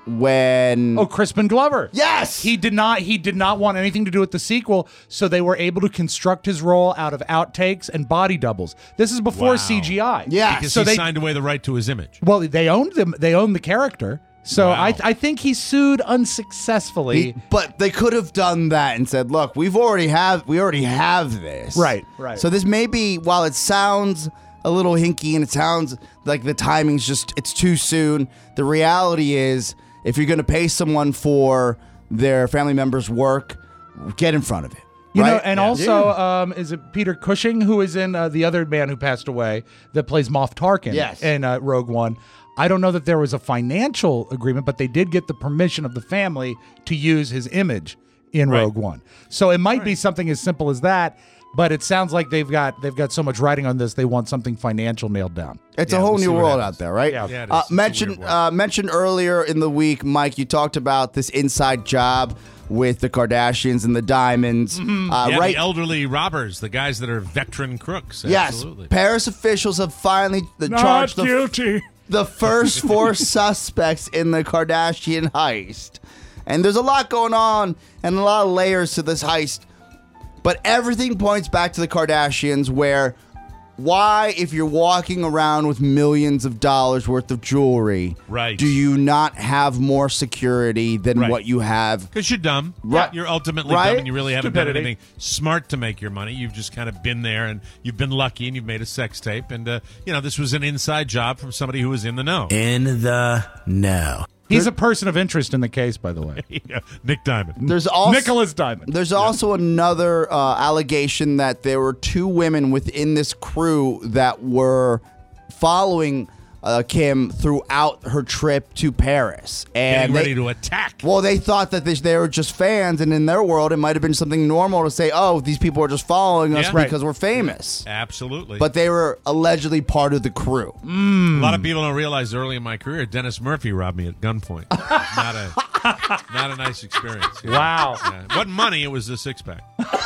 when Oh, Crispin Glover. Yes! He did not he did not want anything to do with the sequel, so they were able to construct his role out of outtakes and body doubles. This is before Wow. C G I. Yeah. Because So he they signed away the right to his image. well, they owned them they owned the character. So Wow. I I think he sued unsuccessfully. He- but they could have done that and said, "Look, we've already have we already have this." Right, right. So this may be, while it sounds a little hinky and it sounds like the timing's just it's too soon, the reality is if you're going to pay someone for their family member's work, get in front of it. You right? know, and also, um, is it Peter Cushing who is in uh, the other man who passed away that plays Moff Tarkin Yes. in uh, Rogue One? I don't know that there was a financial agreement, but they did get the permission of the family to use his image in Right. Rogue One. So it might be something as simple as that. But it sounds like they've got they've got so much writing on this, they want something financial nailed down. It's Yeah, a whole we'll see new what world happens. out there, right? Yeah. Yeah, it is. Uh, It's a mentioned weird world. uh, mentioned earlier in the week, Mike, you talked about this inside job with the Kardashians and the Diamonds. Uh, yeah, right? the elderly robbers, the guys that are veteran crooks. Yes, Absolutely. Paris officials have finally the, charged the, guilty. the first four suspects in the Kardashian heist. And there's a lot going on and a lot of layers to this heist. But everything points back to the Kardashians, where why, if you're walking around with millions of dollars worth of jewelry, Right. do you not have more security than Right. what you have? Because you're dumb. Right. You're ultimately Right? dumb and you really haven't done Stupidity. anything smart to make your money. You've just kind of been there and you've been lucky and you've made a sex tape. And, uh, you know, this was an inside job from somebody who was in the know. In the know. He's a person of interest in the case, by the way. Yeah, Nick Diamond. There's also Nicholas Diamond. There's also another uh, allegation that there were two women within this crew that were following uh, Kim throughout her trip to Paris, and Getting they, ready to attack. well, they thought that they, they were just fans, and in their world, it might have been something normal to say, "Oh, these people are just following us Yeah. because we're famous." Absolutely. But they were allegedly part of the crew. a lot of people don't realize early in my career, Dennis Murphy robbed me at gunpoint. not a not a nice experience. Yeah. Wow. Yeah. It wasn't money, it was a six pack.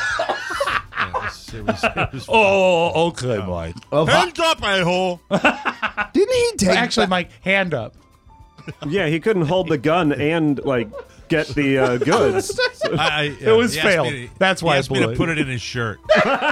Yeah, it was, it was, it was Oh, okay, Mike. Hands up, a-hole. Didn't he take? Actually, Mike, hand up. Yeah, he couldn't hold the gun and like get the uh, goods. I, I, It was he asked failed. me to- That's why he I asked me blew to it. put it in his shirt.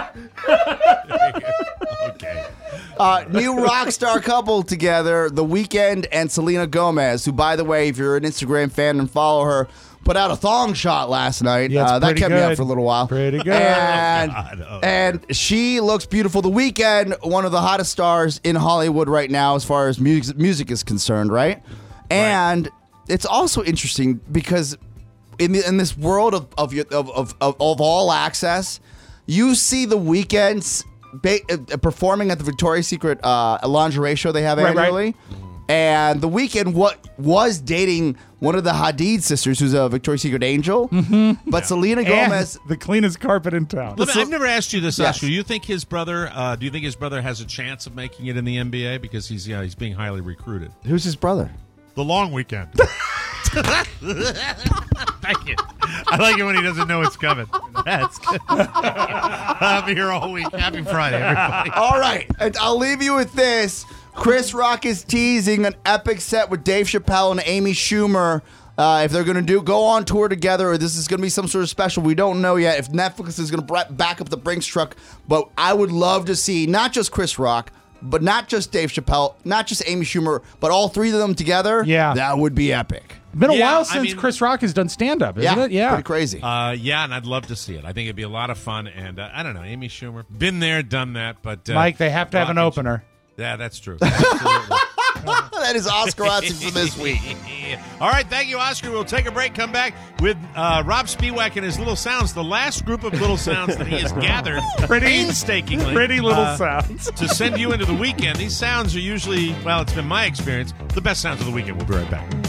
Okay. Uh, new rock star couple together, The Weeknd and Selena Gomez, who, by the way, if you're an Instagram fan and follow her, put out a thong shot last night. Yeah, it's uh, that pretty kept me up good. for a little while. Pretty good. And, God, oh. and she looks beautiful. The Weeknd, one of the hottest stars in Hollywood right now as far as music, music is concerned, right? And it's also interesting because in the, in this world of of, your- of of of of all access, you see The Weeknd's ba- uh, performing at the Victoria's Secret uh, lingerie show they have Right, right. annually. And The Weeknd what was dating one of the Hadid sisters, who's a Victoria's Secret angel. Mm-hmm. But Selena Gomez, And the cleanest carpet in town. Let me- I've never asked you this, Yes. Oscar. Do you think his brother? Uh, do you think his brother has a chance of making it in the N B A because he's yeah he's being highly recruited? who's his brother? The long weekend. Thank you. I like it when he doesn't know it's coming. That's good. I'll be here all week. Happy Friday, everybody. All right, and I'll leave you with this. Chris Rock is teasing an epic set with Dave Chappelle and Amy Schumer. Uh, if they're going to do go on tour together, or this is going to be some sort of special, we don't know yet. If Netflix is going to back up the Brinks truck, but I would love to see not just Chris Rock, but not just Dave Chappelle, not just Amy Schumer, but all three of them together. Yeah. that would be epic. Been a Yeah, while I since mean- Chris Rock has done stand up, isn't yeah, it? Yeah. pretty crazy. Uh, yeah, and I'd love to see it. I think it'd be a lot of fun. And uh, I don't know, Amy Schumer, been there, done that. But uh, Mike, they have to have an Rock and- opener. Yeah, that's true. Absolutely. That is Oscar Hudson for this week. All right, thank you, Oscar. We'll take a break, come back with uh, Rob Spiewak and his little sounds, the last group of little sounds that he has gathered Pretty- painstakingly. Pretty little uh, sounds. to send you into the weekend. These sounds are usually, well, it's been my experience, the best sounds of the weekend. We'll be right back.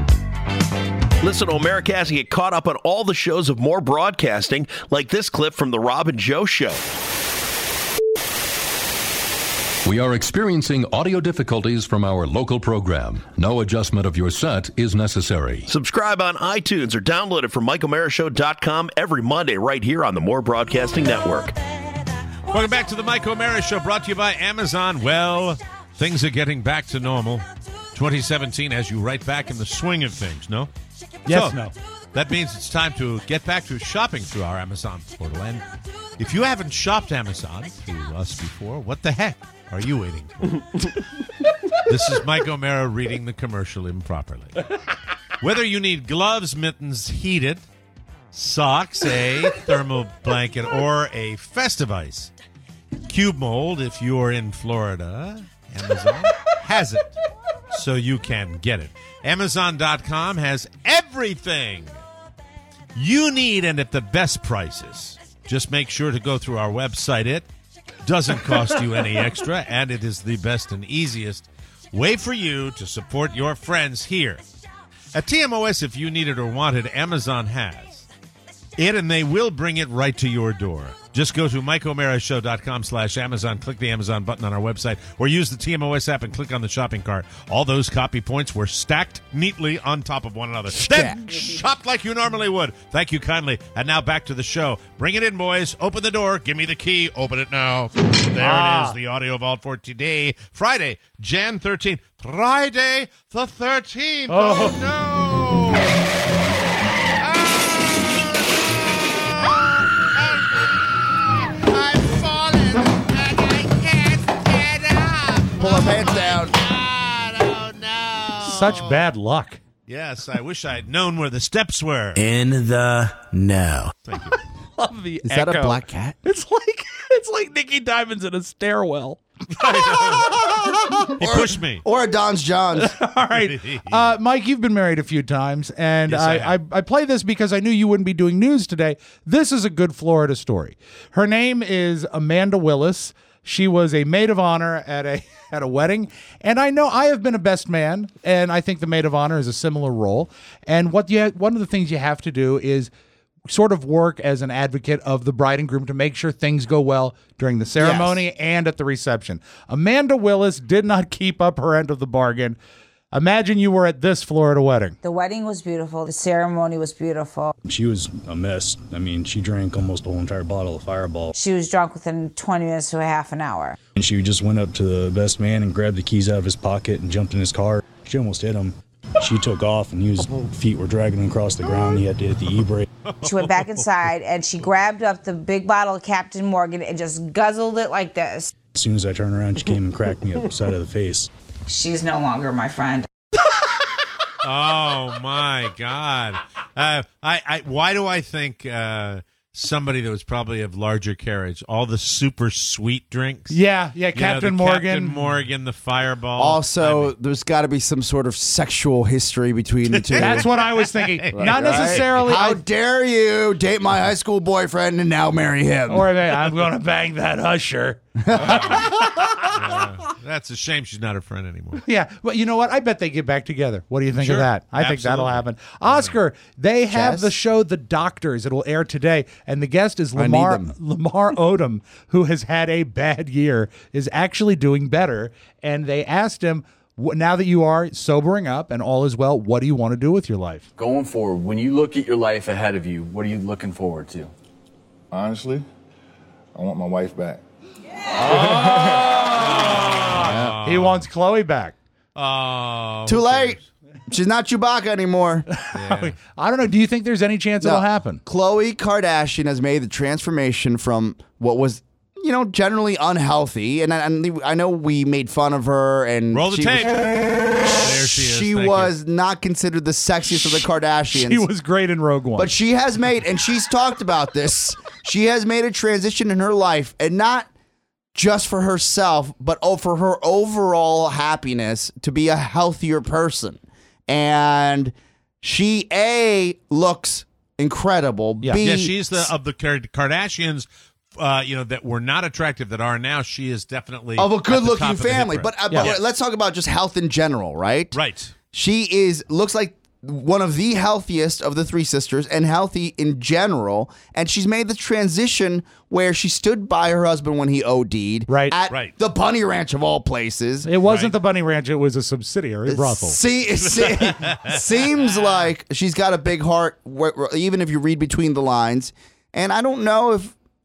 Listen to Americast and get caught up on all the shows of More Broadcasting, like this clip from The Rob and Joe Show. We are experiencing audio difficulties from our local program. No adjustment of your set is necessary. Subscribe on iTunes or download it from Mike O'Mara Show dot com every Monday right here on the More Broadcasting Network. Welcome back to the Mike O'Mara Show, brought to you by Amazon. Well, things are getting back to normal. twenty seventeen has you right back in the swing of things, no? Yes, So, no. That means it's time to get back to shopping through our Amazon portal. And if you haven't shopped Amazon through us before, what the heck are you waiting for? This is Mike O'Mara reading the commercial improperly. Whether you need gloves, mittens, heated, socks, a thermal blanket, or a festive ice, Cube Mold, if you're in Florida, Amazon has it, so you can get it. Amazon dot com has everything you need and at the best prices. Just make sure to go through our website. It doesn't cost you any extra, and it is the best and easiest way for you to support your friends here. At T M O S, if you need it or want it, Amazon has it, and they will bring it right to your door. Just go to Mike O'Mara Show dot com slash Amazon, click the Amazon button on our website, or use the T M O S app and click on the shopping cart. All those copy points were stacked neatly on top of one another. Then shop like you normally would. Thank you kindly. And now back to the show. Bring it in, boys. Open the door. Give me the key. Open it now. There Ah. it is, the audio vault for today, Friday, January thirteenth. Friday the thirteenth. Oh. Oh, no. Pull our pants down. Such bad luck. Yes, I wish I had known where the steps were. In the know. Thank you. Love the Is that a echo. black cat? It's like it's like Nicky Diamond's in a stairwell. He pushed me. Or a Don's John's. All right, uh, Mike, you've been married a few times, and Yes, I I, I, have. I play this because I knew you wouldn't be doing news today. This is a good Florida story. Her name is Amanda Willis. She was a maid of honor at a at a wedding, and I know I have been a best man, and I think the maid of honor is a similar role. And what you one of the things you have to do is sort of work as an advocate of the bride and groom to make sure things go well during the ceremony Yes. and at the reception. Amanda Willis did not keep up her end of the bargain. Imagine you were at this Florida wedding. The wedding was beautiful. The ceremony was beautiful. She was a mess. I mean, she drank almost the whole entire bottle of Fireball. She was drunk within twenty minutes to a half an hour. And she just went up to the best man and grabbed the keys out of his pocket and jumped in his car. She almost hit him. She took off and his feet were dragging him across the ground. He had to hit the e-brake. She went back inside and she grabbed up the big bottle of Captain Morgan and just guzzled it like this. As soon as I turned around, she came and cracked me upside of the face. She's no longer my friend. Oh my God! Uh, I, I, why do I think uh, somebody that was probably of larger carriage, all the super sweet drinks? Yeah, yeah, You know, Captain the Morgan. Captain Morgan, the Fireball. Also, there's got to be some sort of sexual history between the two. That's what I was thinking. Not Right? necessarily. How I- dare you date my high school boyfriend and now marry him? or they, I'm going to bang that usher. Yeah, that's a shame she's not a friend anymore. Yeah, well, you know what? I bet they get back together. What do you think Sure. of that? I think that'll Absolutely. happen. Oscar, they have Jess? the show The Doctors. It will air today, and the guest is I need Lamar them. Lamar Odom, who has had a bad year, is actually doing better. And they asked him, "Wh- now that you are sobering up and all is well, what do you want to do with your life?" Going forward, when you look at your life ahead of you, what are you looking forward to? Honestly, I want my wife back. He wants Chloe back. Oh, Too late. She's not Chewbacca anymore. yeah. I don't know. Do you think there's any chance No. it'll happen? Khloe Kardashian has made the transformation from what was, you know, generally unhealthy, and I, and I know we made fun of her and Roll the she tape. Was, There she is. she Thank was not considered the sexiest of the Kardashians. She was great in Rogue One. But she has made, and she's talked about this, she has made a transition in her life, and not just for herself, but oh, for her overall happiness to be a healthier person. And she, A, looks incredible. Yeah. B, Yeah, she's the of the Kar- Kardashians. Uh, you know, that were not attractive that are now. She is definitely of a at the good-looking top of the hit family. parade. But, uh, Yeah. but let's talk about just health in general, right? Right. She is looks like one of the healthiest of the three sisters and healthy in general. And she's made the transition where she stood by her husband when he O D'd Right. at Right. the Bunny Ranch of all places. It wasn't Right. the Bunny Ranch. It was a subsidiary brothel. See, it se- seems like she's got a big heart, where, where- even if you read between the lines. And I don't know if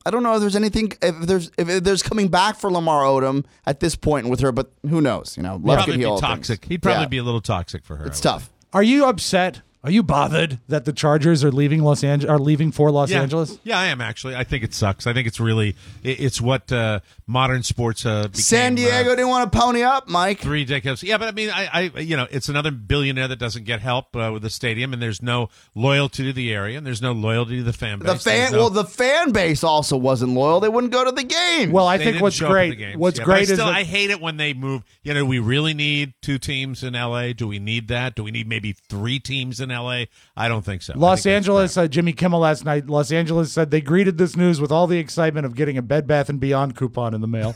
I don't know if there's anything if there's if there's coming back for Lamar Odom at this point with her, but who knows? You know, He'd love probably can be heal all toxic. things. He'd probably Yeah. be a little toxic for her. It's tough. Are you upset? Are you bothered that the Chargers are leaving Los Angeles? Are leaving for Los yeah. Angeles? Yeah, I am actually. I think it sucks. I think it's really it, it's what uh, modern sports uh, became. San Diego uh, didn't want to pony up, Mike. Three decades. Yeah, but I mean, I, I, you know, it's another billionaire that doesn't get help uh, with the stadium, and there's no loyalty to the area, and there's no loyalty to the fan base. The fan, There's no- well, the fan base also wasn't loyal. They wouldn't go to the game. Well, I They think didn't what's show up at great, the games. what's Yeah, but I great is still, that I hate it when they move. You know, do we really need two teams in L A? Do we need that? Do we need maybe three teams in L A? I don't think so. I Los think that's Angeles, uh, Jimmy Kimmel last night, Los Angeles said they greeted this news with all the excitement of getting a Bed Bath and Beyond coupon in the mail.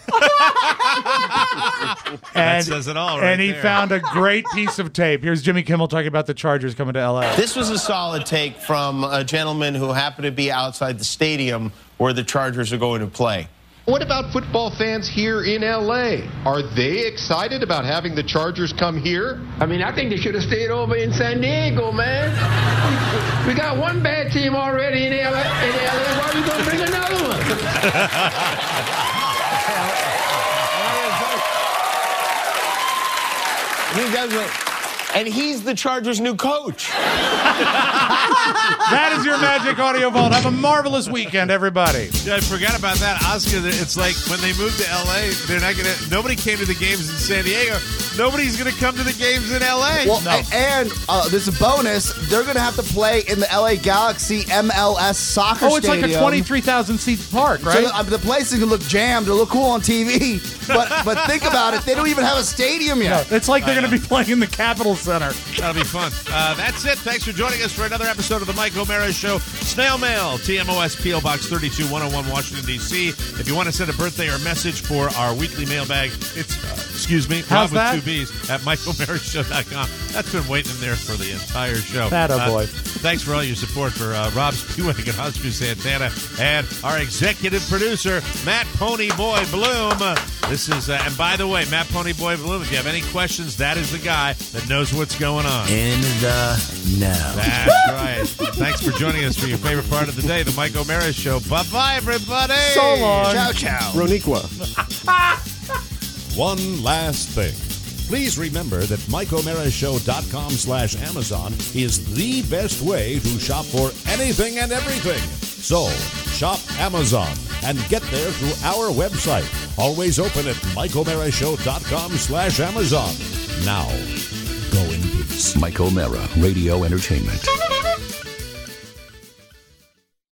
That says it all right And he there. found a great piece of tape. Here's Jimmy Kimmel talking about the Chargers coming to L A. This was a solid take from a gentleman who happened to be outside the stadium where the Chargers are going to play. What about football fans here in L A? Are they excited about having the Chargers come here? I mean, I think they should have stayed over in San Diego, man. We got one bad team already in L A. In L A. Why are we going to bring another one? He does it. And he's the Chargers' new coach. That is your Magic Audio Vault. Have a marvelous weekend, everybody. Yeah, I forgot about that, Oscar. It's like when they moved to L A, they're not gonna. Nobody came to the games in San Diego. Nobody's gonna come to the games in L A. Well, a- and uh, there's a bonus. They're going to have to play in the L A Galaxy M L S soccer Oh, it's stadium. like a twenty-three thousand seat park, right? So the, uh, the place is going to look jammed. It'll look cool on T V. But but think about it. They don't even have a stadium yet. No, it's like they're going to be playing in the Capitol Center. That'll be fun. Uh, that's it. Thanks for joining us for another episode of the Mike O'Mara Show. Snail mail, T M O S, P O Box thirty-two, one oh one, Washington, D C. If you want to send a birthday or message for our weekly mailbag, it's, uh, excuse me, How's Rob that? with two B's at Mike O'Mara Show dot com. That's been waiting in there for the entire show. Atta Uh, boy. Thanks for all your support for uh, Rob Spewing and Oscar Santana and our executive producer, Matt Ponyboy Bloom. This is, uh, and by the way, Matt Ponyboy Bloom, if you have any questions, that is the guy that knows what's going on. In the know. That's right. Thanks for joining us for your favorite part of the day, the Mike O'Mara Show. Bye-bye, everybody. So long. Ciao, ciao. Roniqua. One last thing. Please remember that Mike O'Mara Show dot com slash Amazon is the best way to shop for anything and everything. So, shop Amazon and get there through our website. Always open at Mike O'Mara Show dot com slash Amazon. Now, go in peace. Mike O'Mara, Radio Entertainment.